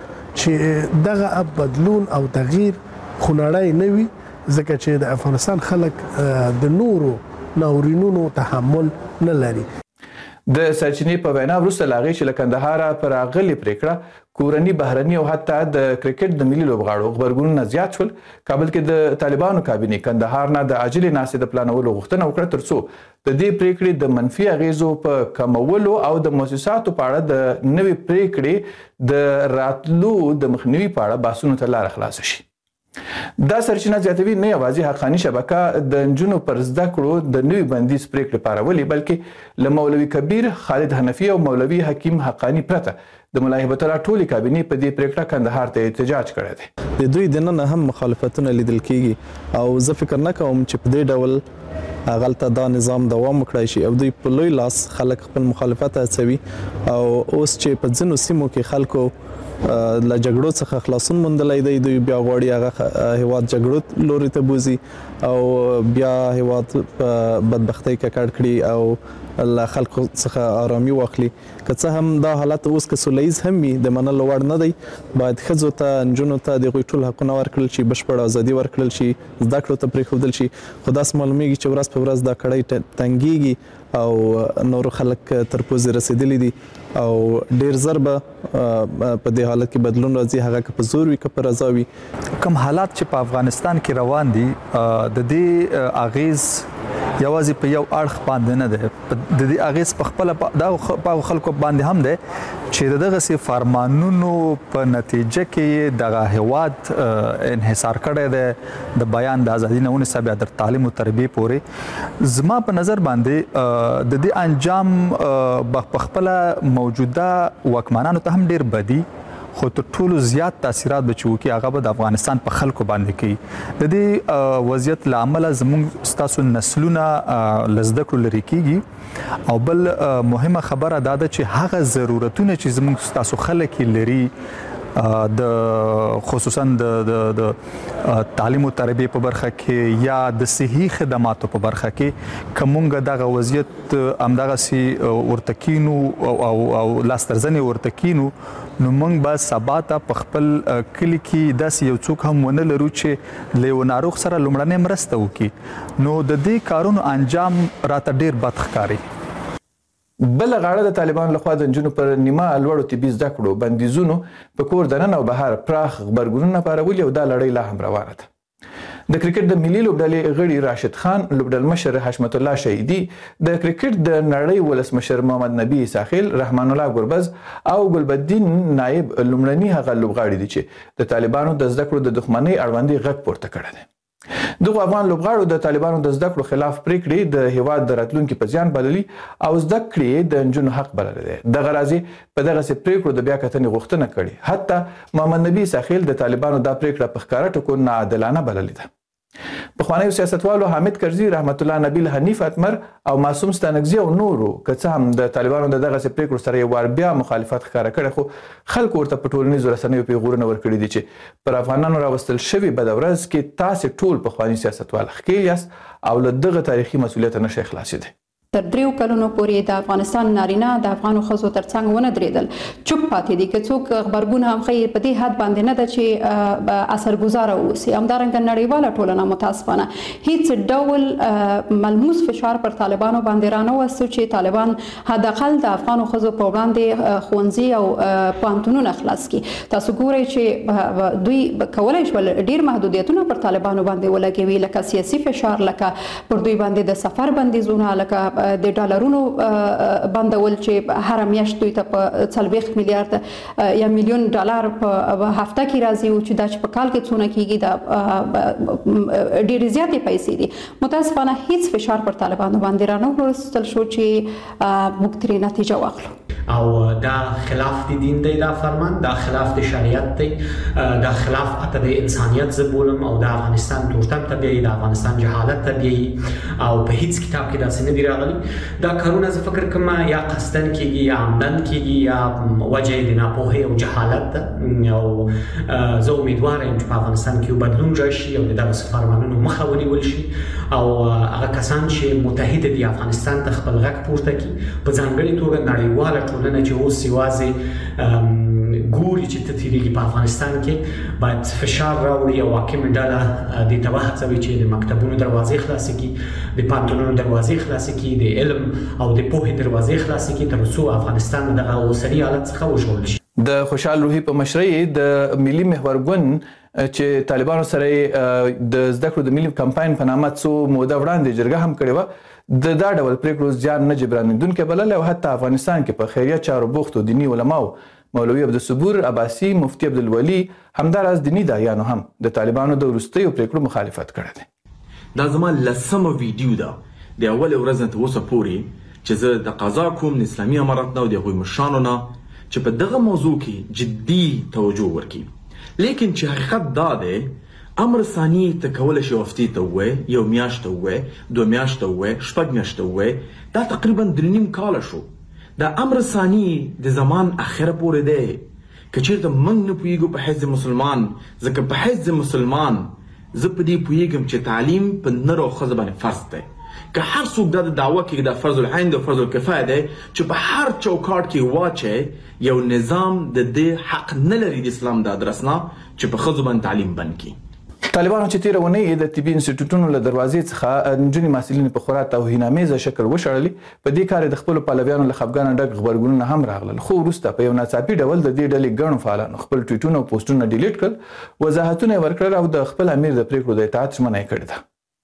چې دغه بدلون او تغییر خو نړۍ نه وي، ځکه چې د افغانستان خلک د نورو ناورینونو تحمل نه لري.
د سرچینې په وینا وروسته له هغې چې له کندهاره پر راغلې پریکړه کورني بهرني او حتی د کرکټ د ملي لوبغاړو غبرګونونه زیات شول، کابل کې د طالبانو کابینې کندهار نه د عاجلې ناستې د پلانولو غوښتنه وکړه ترڅو د دې پریکړې د منفي اغیزو په کمولو او د مؤسساتو په اړه د نوې پریکړې د راتلو د مخنیوي په اړه بحثونو ته لاره خلاصه شي. دا سرچینه زیاتوي نه یوازې حقاني شبکه د نجونو پر زده کړو د نوي بندیز پریکړې پارولې، بلکې له مولوي کبیر خالد حنفي او مولوي حکیم حقانی پرته د ملا هبت الله ټولې کابینې په دې پریکړه کندهار ته احتجاج کړی دی.
د دوی دننه هم مخالفتونه لیدل کیږي او زه فکر نه کوم چې په دې ډول هغلته دا نظام دوام وکړای شي او دوی په لوی لاس خلک خپل مخالفت هڅوي او اوس چې په ځینو سیمو کې خلکو له جګړو څخه خلاصون موندلی دی، دوی بیا غواړي هغه هیواد جګړو لوري ته بوزي او بیا هیواد په بدبختۍ ککړ کړي او له خلکو څخه آرامي واخلي. که څه هم دا حالت اوس که سوله ییز هم وي د منلو وړ نه دی، باید ښځو ته نجونو ته د هغوی ټول حقونه ورکړل شي، بشپړه ازادي ورکړل شي، زده کړو ته پرېښودل شي. خو داسې معلومیږي چې ورځ په ورځ دا کړۍ تنګیږي او نور خلک تر پوزې رسیدلی دي او ډیر زر به په دې حالت کې بدلون راځي، هغه که په زور وي که په رضا وي.
کوم حالات چې په افغانستان کې روان دي د دې اغیز یوازې په یو اړخ باندې نه ده، د دې اغیز په خپل د خلکو باندې هم ده چې دغه سي فرمانونو په نتیجه کې دغه هواد انحصار کړی دی د بیان د ازادي نه ونیسه بیا تر تعلیم او تربیه پورې. زما په نظر باندې د دې انجام په خپل موجوده واکمنانو ته هم ډیر بدی، خو تر ټولو زیات تاثیرات به چې وکړي هغه به د افغانستان په خلکو باندې کوي. د دې وضعیت له امله زموږ ستاسو نسلونه له زده کړو لرې کیږي او بل مهمه خبره دا ده چې هغه ضرورتونه چې زموږ ستاسو خلک لري د خصوصا د تعلیم او تربیه په برخه کې یا د صحي خدماتو په برخه کې کومګه دغه وضعیت امدغه سي ورتکینو او او لاسترزنې ورتکینو نو موږ به سبا ته په خپل کلی کې داسې یو څوک هم ونه لرو چې له یو ناروغ سره لومړنۍ مرسته وکړي. نو د دې کارونو انجام راته ډیر بد ښکاري.
بل غاړه د طالبانو لخوا د نجونو پر نیمه لوړو طبي زده کړو بندیزونو په کور دننه او بهر پراخ غبرګونونه پارولي او دا لړۍ لا هم روانه ده. د کرکټ د ملي لوبډلې غړي راشد خان، لوبډل مشر حشمت الله شهیدي، د کرکټ د نړۍ ولسمشر محمد نبی ساحل، رحمان الله ګربز او ګلبدین نائب لومړني هغه لوبغاړي دي چې د طالبانو د زده کړو د دښمنۍ اړوندې غږ پورته کړی دی. دغه افغان لوبغاړو د طالبانو د زده کړو خلاف پریکړې د هیواد د راتلونکي په زیان بللي او زده کړې د نجونو حق بللی دی. دغه راځي په دغسې پریکړو د بیا کتنې غوښتنه کړې. حتی محمد نبی ساحل د طالبانو دا پریکړه په ښکاره ټکو ناعادلانه بللې ده. پخوانیو سیاستوالو حامد کرزي، رحمت الله نبیل، حنیف اتمر او معصوم ستانکزي او نورو که څه هم د طالبانو د دغسې پریکړو سره یو وار بیا مخالفت ښکاره کړی، خو خلکو ورته په ټولنیزو رسنیو پیغورونه ورکړي دي چې پر افغانانو راوستل شوي بده ورځ کې تاسې ټول پخواني سیاستوال ښکېل یاست او له دغه تاریخي مسؤلیته نشئ خلاصېدی.
تر دریو کلونو پورې د افغانستان نارینه د افغانو ښځو ترڅنګ ونه درېدل. چوپ پاتې دي که څوک غبرګون هم ښیي په دې حد باندې نه ده چې اثرګزاره واوسي. همدارنګه نړیواله ټولنه متاسفانه هیڅ ډول ملموس فشار پر طالبانو باندې رانهوسته چې طالبان حداقل د افغانو ښځو په وړاندې ښوونځي او پوهنتونونه خلاص کړي. تاسو ګورئ چې دوی کولی شول ډېر محدودیتونه پر طالبانو باندې ولګوي، لکه سیاسي فشار، لکه پر دوی باندې د سفر بندیزونه، لکه د ډالرونو بندول چې هر میاشت دوی ته په څلوېښت میلیارډ یا میلیون ډالر په هفته کې راځي او چې دا چې په کال کې څونه کېږي دا ډېرې زیاتې پیسې دي. متاسفانه هیڅ فشار پر طالبانو باندې رانه وستل شو چې موږ ترې نتیجه واخلو.
او دا خلاف د دین دی، دا فرمان دا خلاف د شریعت دی، دا خلاف اته د انسانیت زبولم او د افغانستان تورتم ته بیایي، د افغانستان جهالت ته بیایي او په هیڅ کتاب کې داسې نه دي راغلي. دا کارونه زه فکر کوم یا قصدن کېږي یا عمدن کېږي یا وجه د ناپوهۍ او جهالت ده. او زه امیدواره یم چې په افغانستان کې یو بدلون راشي او د دغسې فرمانونو مخه ونیول شي او هغه کسان چې متحد دي افغانستان ته خپل غږ پورته کړي، په ځانګړې توګه نړیواله ټولنه چې اوس یوازې ګوري چې څه تېرېږي په افغانستان کې، باید فشار راوړي او حاکمه ډله دې ته وهڅوي چې د مکتبونو دروازې خلاصې کړي، د پوهنتونونو دروازې خلاصې کړي، د علم او د پوهې دروازې خلاصې کړي تر څو افغانستان د دغه اوسني حالت څخه وژغورل شي.
د خوشحال روحي په مشرۍ د ملي محور ګوند چې طالبانو سره د زده کړو د ملي کمپاین په نامه څو موده وړاندې جرګه هم کړې وه، د دا ډول پریکړو زیان نه جبرانېدونکې بلله او حتی افغانستان کې په خیریه چارو بوختو دیني علماو مولوي عبدالصبور عباسي، مفتي عبدالولي، همداراز دیني داعیانو هم د طالبانو د وروستیو پریکړو مخالفت کړی دی.
دا زما لسمه ویډیو ده د اولې ورځ نه تر اوسه پورې چې زه د قضا کوم د اسلامي امارت نه او د هغوی مشرانو نه چې په دغه موضوع کې جدي توجه ورکړي. لیکن چې حقیقت دا دی امر ثاني ته کولی شي هفتې ته ووایې، یو میاشت ته ووایې، دوه میاشت ته ووایې، شپږ میاشت ته ووایې، دا تقریبا درې نیم کاله شو. دا امر ثاني د زمان اخره پورې دی. که چېرته موږ نه پوهېږو په حیث مسلمان، ځکه په حیث مسلمان زه په دې پوهېږم چې تعلیم په نر او ښځه باندې فرض دی. که هر څوک دا د دعوه کوي دا فرض العین او فرض الکفایه دی چې په هر چوکاټ کې واچي یو نظام د دې حق نه لري د اسلام د ادرس نه چې په ښځو باندې تعلیم بند کړي.
طالبانو چې تېره اونۍ د طبي انسټیټوټونو له دروازې څخه نجونې محصلینې په خورا توهینامیزه شکل وشړلې، په دې کار د خپلو پلویانو له خفګانه ډک غبرګونونه هم راغلل، خو وروسته په یو ناڅاپي ډول د دې ډلې ګڼو فعالانو خپل ټویټونه او پوسټونه ډیلیټ کړل، وضاحتونه یې ورکړل او د خپل امیر د پریکړو د اطاعت ژمنه یې کړې ده.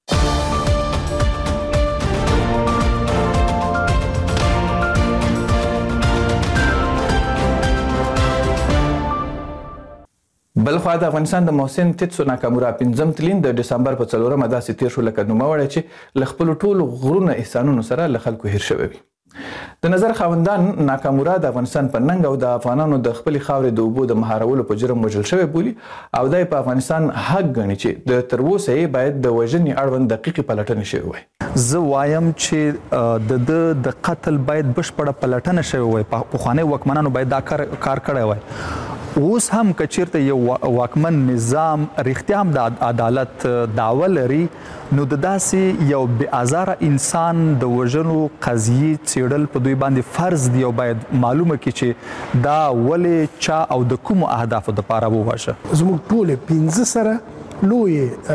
بلخوا د افغانستان د محسن تیتسو ناکامورا پنځم تلین د ډسمبر په څلورمه داسې تیر شو لکه نوموړی چې له خپلو ټولو غرونه احسانونو سره له خلکو هیر شوی وي. د نظر خاوندان ناکامورا د افغانستان په ننګ او د افغانانو د خپلې خاورې د اوبو د مهارولو په جرم وژل شوی بولي او دا په افغانستان حق ګڼي چې د تر اوسه یې باید د وژنې اړوند دقیقې پلټنې شوې وای.
زه وایم چې د د د قتل باید بشپړه پلټنه شوې وای، پخواني واکمنانو باید دا کار کار کړی وای. اوس هم که چیرته یو واکمن نظام رښتیا هم د عدالت دعوه لري نو د داسې یو بې ازاره انسان د وژنو قضیې څېړل په دوی باندې فرض دی او باید معلومه کړي چې دا ولې چا او د کومو اهدافو دپاره ووژه.
زموږ ټولې پنځه سره لوی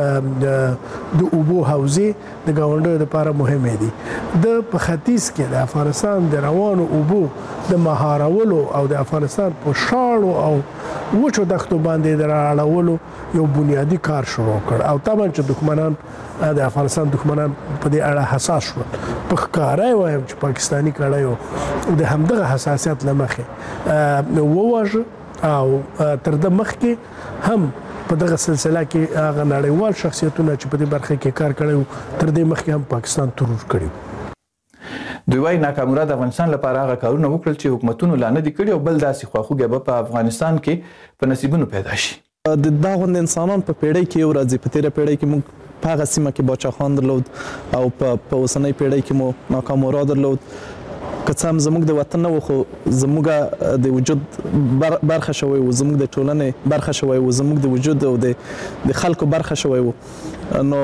د اوبو حوزې د ګاونډیو لپاره مهمې دي. د په ختیځ کې د افغانستان د روانو اوبو د مهارولو او د افغانستان په شاړو او وچو دښتو باندې د راړولو یو بنیادی کار شروع کړ او طبعا چې دښمنان د افغانستان دښمنان په دې اړه حساس شول. په ښکاره وایم چې پاکستاني کړایو د همدغه حساسیت لمخې وواژه او تر د مخکې هم په دغه سلسله کې هغه نړیوال شخصیتونه چې په دې برخه کې کار کړی تر دې مخکې هم پاکستان ترور کړی.
دوی وايي ناکامورا د افغانستان لپاره هغه کارونه وکړل چې حکومتونو لا نه دي کړي او بل داسې خواخوږی به په افغانستان کې په نصیبونو پیدا شي.
د دغه انسانان په پیړۍ کې یو راځي په تیره پیړۍ کې موږ په هغه سیمه کې باچاخان درلود او په اوسنۍ پیړۍ کې مو ناکامورا درلود. که څه هم زموږ د وطن نه و خو زموږ د وجود برخه شوی و، زموږ د ټولنې برخه شوی و، زموږ د وجود او د خلکو برخه شوی و. نو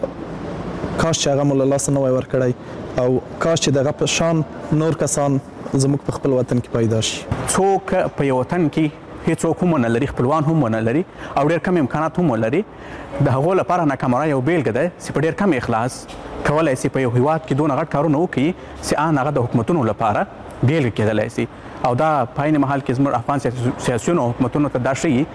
کاش چې هغه مو له لاسه نه وای ورکړی او کاش چې دغه په شان نور کسان زموږ په خپل وطن کې پیدا شي.
څوک په یو وطن کې هیڅوک هم ونه لري، خپلوان هم ونه لري او ډېر کم امکانات هم ولري. د هغو لپاره ناکامورا یو بیلګه ده چې په ډېر کم اخلاص کولی شي په یو هیواد کې دونه غټ کارونه وکړي چې ان هغه د حکومتونو لپاره بیلګه کېدلی شي. او دا په عین مهال کې زموږ افغان سیاسیونو او حکومتونو ته دا ښیي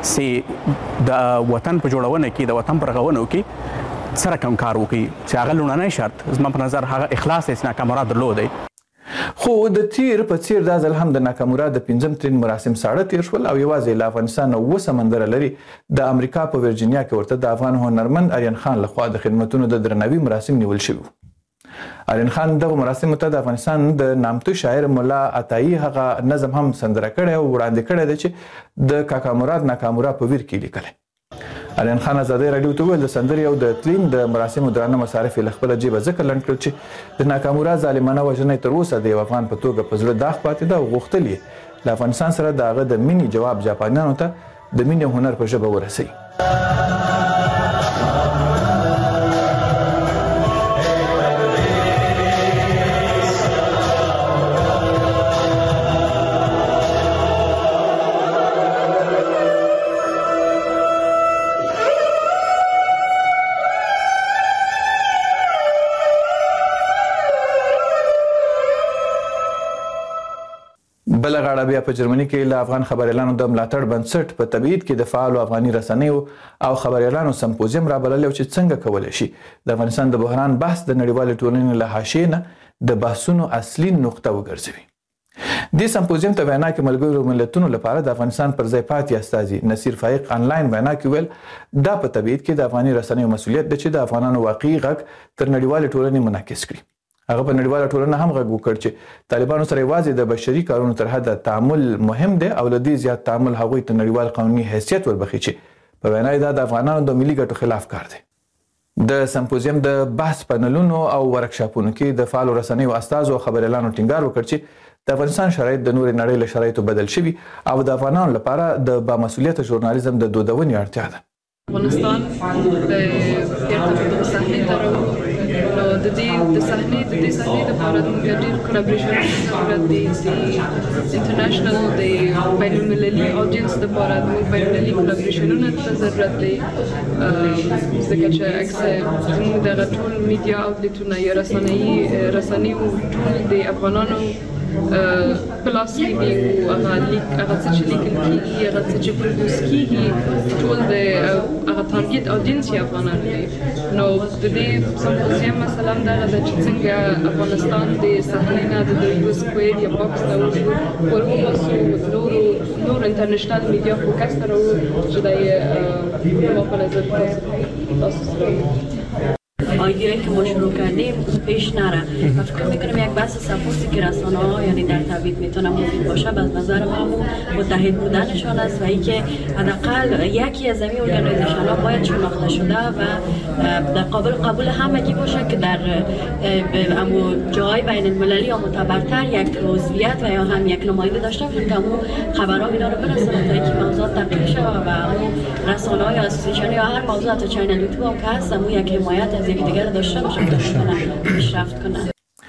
چې د وطن په جوړونه کې د وطن په رغونو کې سره کوم کار وکړي چې هغه لومړنی شرط زما په نظر هغه اخلاص دی چې ناکامورا درلودی.
خو د تیر په څیر دا ځل هم د ناکامورا د پنځم ترین مراسم ساړه تیر شول او یوازې له افغانستان نه اووه سمندره لري د امریکا په ورجینیا کې ورته د افغان هنرمند آریان خان لخوا د خدمتونو د درناوي مراسم نیول شوي. آریان خان دغه مراسمو ته د افغانستان د نامتو شاعر ملا عطایي هغه نظم هم سندره کړی او وړاندې کړی دی چې د کاکا مراد ناکامورا په ویر کې لیکلی. آریان خان ازادۍ راډیو ته وویل د سندرې او د تلین د مراسمو درانه مصارف یې له خپله جیبه ځکه لنډ کړل چې د ناکامورا ظالمانه وژنه تر اوسه د یو افغان په توګه په زړه داغ پاتې ده او غوښتل یې له افغانستان سره د هغه د مینې جواب جاپانیانو ته د مینې او هنر په ژبه ورسوي. بله غاړه بیا په جرمني کې له افغان خبریالانو د ملاتړ بنسټ په تبعید کې د فعالو افغاني رسنیو او خبریالانو سمپوزیم رابللی چې څنګه کولی شي د افغانستان د بحران بحث د نړیوالې ټولنې له حاشیې نه د بحثونو اصلي نقطه وګرځوي. دې سمپوزیم ته وینا کې ملګرو ملتونو لپاره د افغانستان پر ځای پاتې استازي نصیر فایق آنلاین وینا کې ویل دا په تبعید کې د افغاني رسنیو مسؤلیت دی چې د افغانانو واقعي غږ تر نړیوالې ټولنې منعکس کړي. هغه په نړیواله ټولنه هم غږ وکړ چې طالبانو سره یوازې د بشري کارونو تر حده تعامل مهم دی او له دې زیات تعامل هغوی ته نړیوال قانوني حیثیت وربخي چې په وینا یې دا د افغانانو د ملي ګټو خلاف کار دی. د سمپوزیم د بحث پنلونو او ورکشاپونو کې د فعالو رسنیو استازو او خبریالانو ټینګار وکړ چې د افغانستان شرایط د نورې نړۍ له شرایطو بدل شوي او د افغانانو لپاره د بامسؤلیته ژورنالیزم د دودونې اړتیا ده.
افغانستان د صحنې ته راوړو نو د دې د صحنې د دې صحنې لپاره موږ ډېر کولابریشن ضرورت دی چې انټرنیشنل د بین المللي اودینس لپاره موږ بین المللي کولابریشنونو ته ضرورت دی ځکه چې اکثر زموږ دغه ټول میډیا اوټلیټونه یا رسنیي رسنیو ټول د افغانانو پلاس کې دي او هغه لیک هغه څه چې لیکل کېږي هغه څه چې پروډوس کېږي ټول د هغه ټارګېټ اودینس یې افغانان دي. نو د دې سمپوزیم مثلا دغه ده چې څنګه افغانستان د صحنې نه د یو سکویر یا باکس نه ورو نورو نور انټرنیشنل میډیا فوکس ته راوړو چې دا یې ما په نظر تاسو سره
آیدیایی که ما شروع کردیم پیش نره و فکر میکنم یک بحث سپورتی که رسانه ها یعنی در تبعید میتونه مفید باشه از نظر ما متحد بودنشان است و اینکه حداقل یکی از این ارگانیزیشن ها باید شناخته شده و در قابل قبول همگی باشه که در امو جای بین المللی یا معتبرتر یک عضویت و یا هم یک نماینده داشته باشه که امو خبرها اینا رو برسونه تا اینکه موضوعات تقلیل شود و امو رسانه ها یا اسوسییشن یا هر موضوع تا چینل یوتیوب هم که هست امو یک حمایت از یک دیگر داشته باشه که بتونن پیشرفت کنن.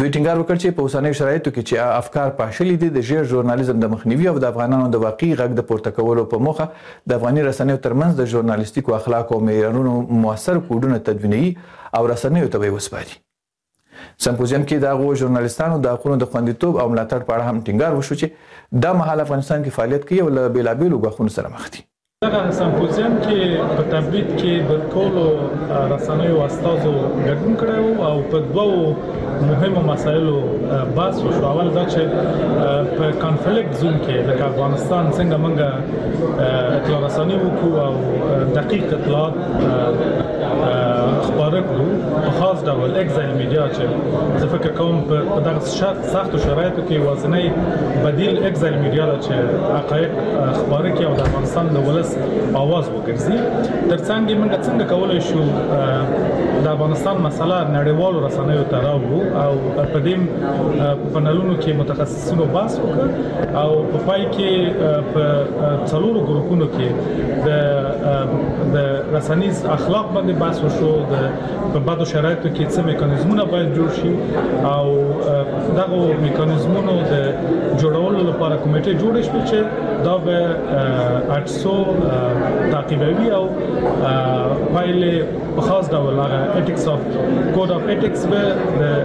دوی ټینګار وکړ چې په اوسنیو شرایطو کې چې افکار پاشلي دي د ژیر ژورنالیزم د مخنیوي او د افغانانو د واقعي غږ د پورته کولو په موخه د افغاني رسنیو ترمنځ د ژورنالیستیکو اخلاقو او معیارونو مؤثر کوډونه تدوینوي او رسنیو ته به وسپاري. سمپوزیم کې د هغو ژورنالیستانو د حقونو د خوندیتوب او ملاتړ په اړه هم ټینګار وشو چې دا مهال افغانستان کې فعالیت کوي او له بېلابېلو ګواښونو سره مخ دي.
دغه سمپوزیم کې په تبعید کې د ټولو رسنیو استازو ګډون کړی او په دوو مهمو مسایلو بحث وشو. اول دا چې په کانفلیکټ زون کې لکه افغانستان څنګه موږ اطلاع رسنۍ وکړو او دقیق اطلاعات خپاره کړو په خاص ډول اکزایل میډیا چې زه فکر کوم په دغه سختو شرایطو کې یوازینی بدیل اکزایل میډیا ده چې حقایق خپاره کړي او د افغانستان د ولس اواز وګرځي. ترڅنګ موږ څنګه کولای شو د افغانستان مسله نړیوالو رسنیو ته راوړو او په دې پنلونو کې متخصصینو بحث وکړ او په پای کې په څلورو ګروپونو کې د د رسنیز اخلاق باندې بحث وشو. د په بعضو شرایطو کې څه میکانیزمونه باید جوړ شي او دغه میکانیزمونو د جوړولو لپاره کمیټه جوړه شوه چې دا به اټسو تعقیبوي او پایلې په خاص ډول هغه ایتکس اف کوډ اف ایتکس به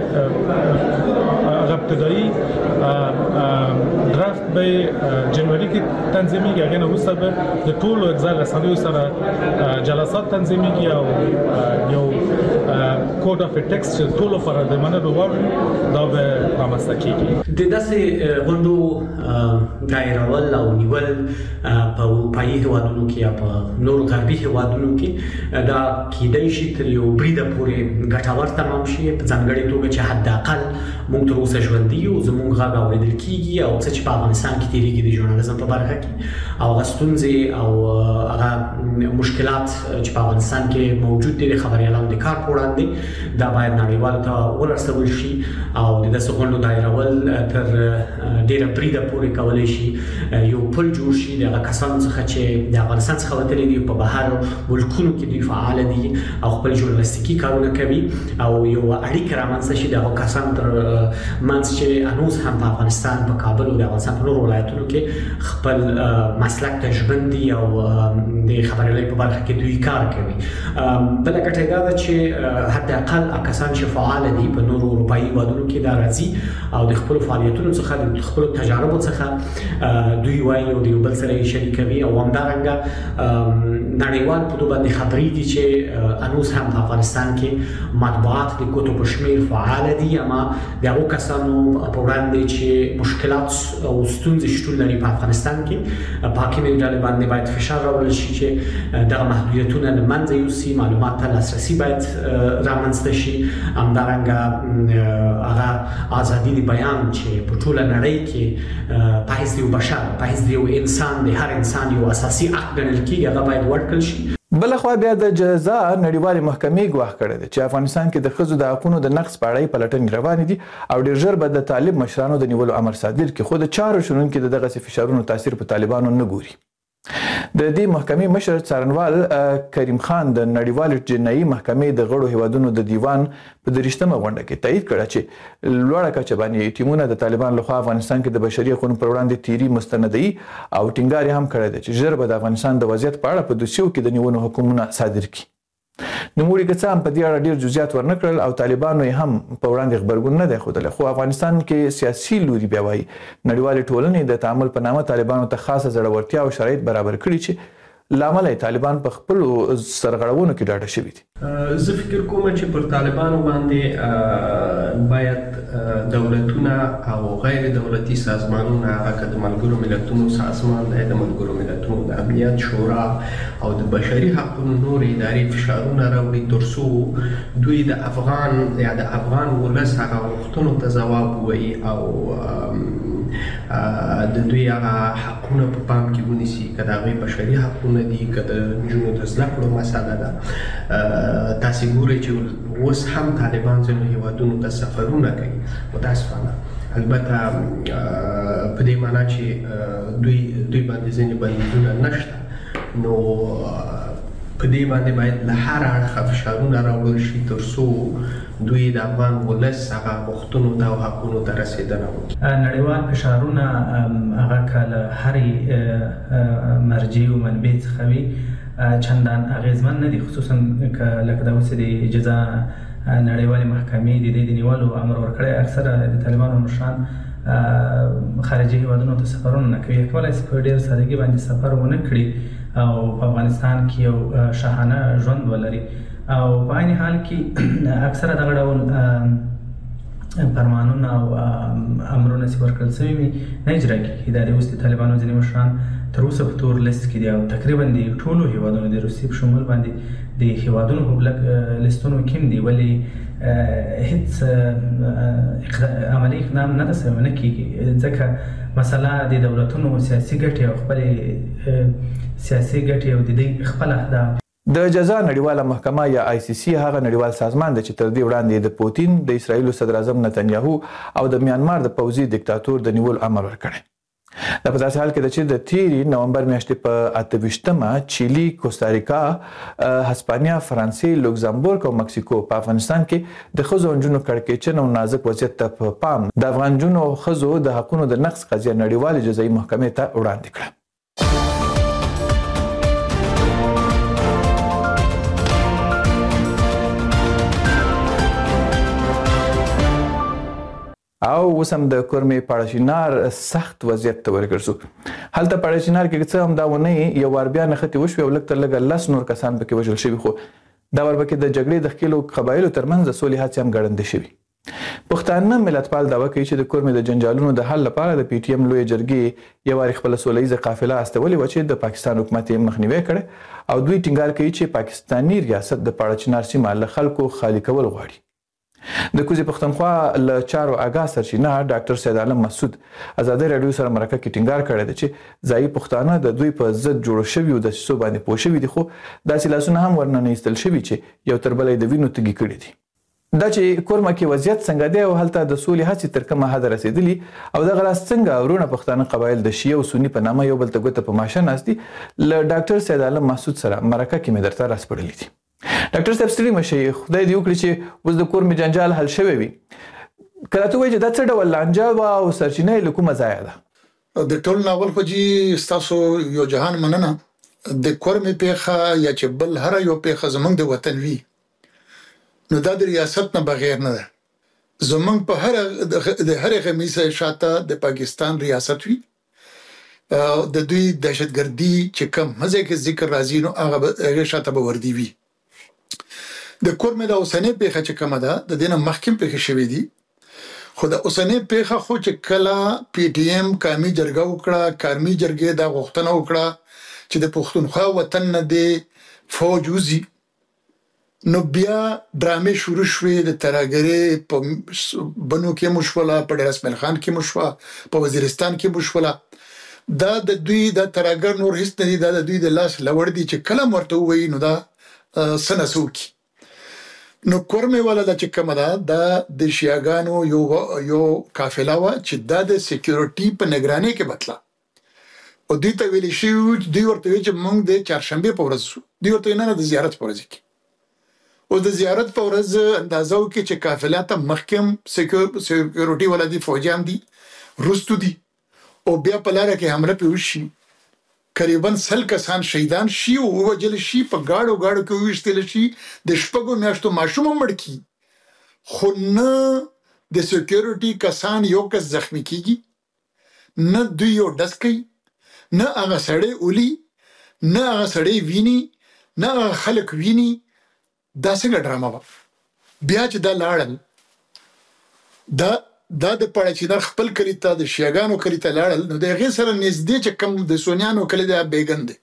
هغه ابتدایي درافت به جنوري کې تنظیمېږي. هغه نه وروسته به د ټولو اجزا رسنیو سره جلسات تنظیمېږي او یو کوډ اف ایتکس چې ټولو لپاره د منلو وړ دا به رامنځته کیږي.
د داسې غونډو دایرول او نیول په اروپایي هیوادونو کې یا په نورو غربي هیوادونو کې دا کیدای شي تر یو بریده پورې ګټور تمام شي په ځانګړي توګه چې حد اقل موږ تر اوسه ژوندي یو زموږ غږ اورېدل کیږي او څه چې په افغانستان کې تیریږي د ژورنالیزم په برخه کې او هغه ستونزې او هغه مشکلات چې په افغانستان کې موجود دي د خبریالانو د کار په وړاندې دا باید نړیوالو ته ورسول شي او د داسې غونډو دایرول تر ډېره بریده پورې کولی شي یو پل جوړ شي د هغه کسانو څخه چې د افغانستان څخه وتلي دي په بهر ملکونو کې دوی فعال دي او خپل ژورنالیستیکي کارونه کوي او یو اړیکه رامنځته شي د هغو کسانو تر منځ چې هنوز هم په افغانستان په کابل او د افغانستان په نورو ولایتونو کې خپل مسلک ته ژمن دي او د خبریالۍ په برخه کې دوی کار کوي. بله ګټه دا ده چې حد اقل کسان چې فعال دي په نورو اروپایي هیوادونو کې دا راځي او د خپلو فعالیتونو څخه د خپلو تجاربو څخه دوی وایي او د یو بل سره یې شریکوي او همدارنګه نړیوال په دوه باندې خبرېږي چې هنوز هم په افغانستان کې مطبوعات د ګوتو په شمېر فعال دي اما د هغو کسانو په وړاندې چې مشکلات او ستونزې شتون لري په افغانستان کې په حاکمې ډلې باندې باید فشار راوړل شي چې دغه محدودیتونه له منځه یوسي، معلومات ته لاسرسي باید رامنځته شي، همدارنګه هغه ازادي د بیان چې په ټوله نړۍ کې په حیث د یو بشر په حیث د یو انسان د هر انسان یو اساسي حق ګڼل کېږي هغه باید ورکړل شي.
بلخوا بیا د جزا نړیوالې محکمې ګواښ کړی دی چې افغانستان کې د ښځو د حقونو د نقض په اړه پلټنې روانې دي او ډېر ژر به د طالب مشرانو د نیولو امر صادر کړي، خو د چارو شنونکي د دغسې فشارونو تاثیر په طالبانو نه ګوري. د دې محکمې مشر څارنوال کریم خان د نړیوالې جنایي محکمې د غړو هیوادونو د دیوان په دریشتمه غونډه کې تایید کړه چې لوړه کچه باندې ټیمونه د طالبان لخوا افغانستان کې د بشري حقوقو پر وړاندې تیری مستندي او ټینګار هم کړی دی چې ژر به د افغانستان د وضعیت په اړه په دوسیو کې د نیولو حکمونه صادر کړي. نوموړي که څه هم په دې اړه ډېر جزئیات ورنه کړل او طالبانو یې هم په وړاندې غبرګون نه دی ښودلی، خو افغانستان کې سیاسي لوري بیا وایي نړیوالې ټولنې د تعامل په نامه طالبانو ته خاصه زړورتیا او شرایط برابر کړي چې لامل یې طالبان په خپلو سرغړونو کې ډاډه شوي دي.
زه فکر کوم چې پر طالبانو باندې باید دولتونه او غیر دولتي سازمانونه هغه که د ملګرو ملتونو سازمان دی، د ملګرو ملتونو د امنیت شورا او د بشري حقونو نور ادارې فشارونه راوړي تر څو دوی د افغان یا د افغان ولس هغه غوښتنو ته ځواب ووایي او د دوی هغه حقونه په پام کې ونیسي، که د هغوی بشري حقونه دي، که د نجونو د زده کړو مسله ده. تاسې ګورئ چې اوس هم طالبان ځینو هیوادونو ته سفرونه کوي متاسفانه، البته په دې معنا چې دوی دوی باندې ځینې بندیزونه نشته، نو په دې باندې باید له هر اړخه فشارونه راوړل شي تر څو دوی د افغان ولس هغه غوښتنو ته او حقونو ته رسېدنه وکړي.
نړیوال فشارونه هغه که له هرې مرجع او منبع څخه وي چندان اغېزمن نه دي، خصوصا که لکه دا اوس د جزا نړیوالې محکمې د دې د نیولو امر ورکړی. اکثره د طالبانو مشران خارجي هیوادونو ته سفرونه نه کوي. کولای شي په ډېر سادګي باندې سفر ونه کړي او په افغانستان کې یو شاهانه ژوند ولري او په عین حال کې اکثره دغه ډول فرمانونه او امرونه چې ورکړل شوي وي نه اجرا کېږي. دا د اوس د طالبانو ځینې مشران تر اوسه په تور لیست کې دي او تقریبا د ټولو هیوادونو د روسیې په شمول باندې د هیوادونو په بلک لیستونو کې هم دي، ولې هیڅ عملي اقدام نه ده شوی نه کېږي، ځکه مسله د دولتونو سیاسي ګټې او خپلې سیاسي ګټې او د دوی خپل اهداف.
د جزا نړیواله محکمه یا آی سی سی هغه نړیوال سازمان دی چې تر دې وړاندې د پوتین، د اسرایلو صدر اعظم نتنیاهو او د میانمار د پوځي دیکتاتور د نیولو امر ورکړی. دا په داسې حال کې ده چې د تیرې نومبر میاشتې په اته ویشتمه چیلي، کوستاریکا، هسپانیا، فرانسې، لوکزامبورګ او مکسیکو په افغانستان کې د ښځو او نجونو کړکېچن او نازک وضعیت ته په پام د افغان نجونو او ښځو د حقونو د نقض قضیه نړیوالې جزایي محکمې ته وړاندې کړه. او اوس هم د کورمې پاړشینار سخت وضعیت ته ورګرځو. هلته پاړشینار کې څه هم دا ونې یو وار بیا نښتې وشوې او لږ تر لږه لس نور کسان پکې وژل شوي، خو دا ور پکې د جګړې د ښکېلو قبایلو ترمنځ د سولې هڅې هم ګړندې شوي. پښتانه ملتپال دعوه کوي چې د کورمې د جنجالونو د حل لپاره د پی ټي ایم لویې جرګې یو وارې خپله سوله ییزه قافله استولې وه چې د پاکستان حکومت یې مخنیوی کړی او دوی ټینګار کوي چې پاکستاني ریاست د پاړچینار سیمه له خلکو خالي کول غواړي. د کوزې پښتونخوا له چارو آګاه سرچینه ډاکټر سید عالم مسعود ازادي راډیو سره مرکه کې ټینګار کړی دی چې ځایي پښتانه د دوی په ضد جوړ شویو دسیسو باندې پوه شوي دي، خو داسې لاسونه هم ورننه ایستل شوي چې یو تر بله د وینو تږي کړي دي. دا چې کورمه کې وضعیت څنګه دی او هلته د سولې هڅې تر کومه حده رسېدلي او دغه راز څنګه ورونه پښتانه قبایل د شیعه او سني په نامه یو بل ته ګوته په ماشه ناست دي، له ډاکټر سید عالم مسعود سره مرکه کې مې درته راسپړلي دي. ډاکټر صاحب ستړي مه شئ، خدای دې وکړي چې اوس د کورمې جنجال حل شوی وي. که راته ووایي چې دا څه ډول لانجه وه او سرچینه یې له کومه ځایه ده؟
د ټول ناول خو جي ستاسو یو جهان مننه. د کورمې پیښه یا چې بل هره یو پیښه زموږ د وطن وي نو دا د ریاست نه بغیر نه ده. زموږ په هر د هرې غمیزه شاته د پاکستان ریاست وي، د دوی دهشتګردي چې کوم مزه کې ذکر راځي نو هغه هغې شاته به وردي وي. د کورمې د اوسنۍ پیښه چې کومه ده د دې نه مخکې پیښې شوې دي، خو د اوسنۍ پیښه خو چې کله پی ټي ایم قومي جرګه وکړه، قومي جرګې دا غوښتنه وکړه چې د پښتونخوا وطن نه د فوج وځي، نو بیا ډرامې شروع شوې. د ترهګرۍ په بنو کې مو شوله، په ډېر اسماعیل خان کې مو شوه، په وزیرستان کې مو شوله. دا د دوی د ترهګر نور هیڅ نه دي، دا د دوی د لاس لوړ دي چې کله هم ورته ووایي نو دا څه نه څه وکړي. نو کورمې والا دا چې کومه ده دا د شیعاګانو یو یو قافله وه چې دا د سیکیورټي په نګرانۍ کې بتله او دوی ته ویلې شوي، دوی ورته ویل چې موږ د چهارشنبې په ورځ شو، دوی ورته نه نه د زیارت په ورځ کې. اوس د زیارت په ورځ اندازه وکړي چې قافله ته مخکې هم سیکیورټي والا دي، فوجیان دي، وروستو دي او بیا په لاره کې حمله پرې وشي، قریبا سل کسان شهیدان شي او ووژل شي، په ګاډو ګاډو کې وویشتل شي، د شپږو میاشتو ماشوم هم مړ کي، خو نه د سیکیورټي کسان یو کس زخمی کیږي، نه دوی یو ډز کوي، نه هغه سړی اولي، نه هغه سړی ویني، نه هغه خلک ویني. دا څنګه ډرامه وه؟ بیا چې دا لاړل دا دا د پاړچینار خپل کلي ته د شیعاګانو کلي ته لاړل نو د هغې سره نږدې چې کوم د سونیانو کلي دی بیګن دی،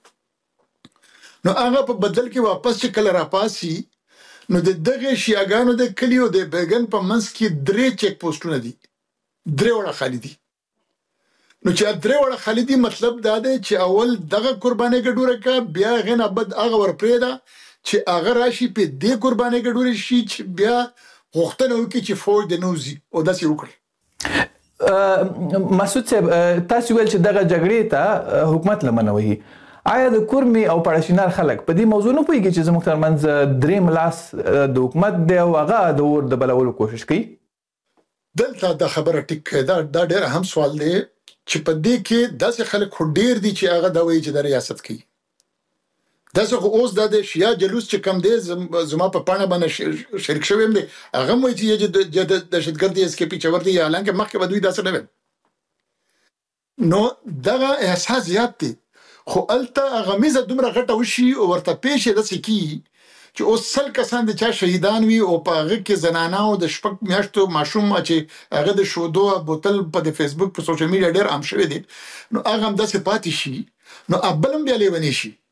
نو هغه په بدل کې واپس چې کله راپاسي نو د دغې شیعاګانو د کلي او د بیګن په منځ کې درې چیک پوسټونه دي، درې وړه خالي دي. نو چې درې وړه خالي دي مطلب دا دی چې اول دغه قربانۍ ګډوره که، بیا هغې نه بد هغه ورپرېږده چې هغه راشي په دې قربانۍ ګډورې شي چې بیا غوښتنه وکړي چې فوج د نه وځي او داسې وکړي.
مسعود صاحب تاسو ویل چې دغه جګړې ته حکومت لمنه وهي، آیا د کورمي او پړشینار خلک په دې موضوع نه پوهېږي چې زموږ ترمنځ درېیم لاس د حکومت دی او هغه د اور د بلولو کوشش کوي؟
دلته دا خبره ټیک دا دا ډېر اهم سوال دی چې په دې کې داسې خلک خو ډېر دي چې هغه دا وایي چې د ریاست کوي. داسې خو اوس دا د شیا جلوس چې کم دی زما په پاڼه باندې شریک شوی دی هغه هم وایي چې د دهشتګردي اس کې پی چور دی حالانکه مخکې به دوی داسې نه ویل. نو دغه احساس زیات دی خو الته هغه میزه دومره غټه وشي او ورته پیښې داسې کیږي چې اوس سل کسان د چا شهیدان وي او په هغه کې زنانه او د شپږ میاشتو ماشوم چې هغه د شودو بوتل په د فیسبوک په سوشل میډیا ډېر عام شوی دی نو هغه هم داسې پاتې شي نو ابل هم بیا لیونی شي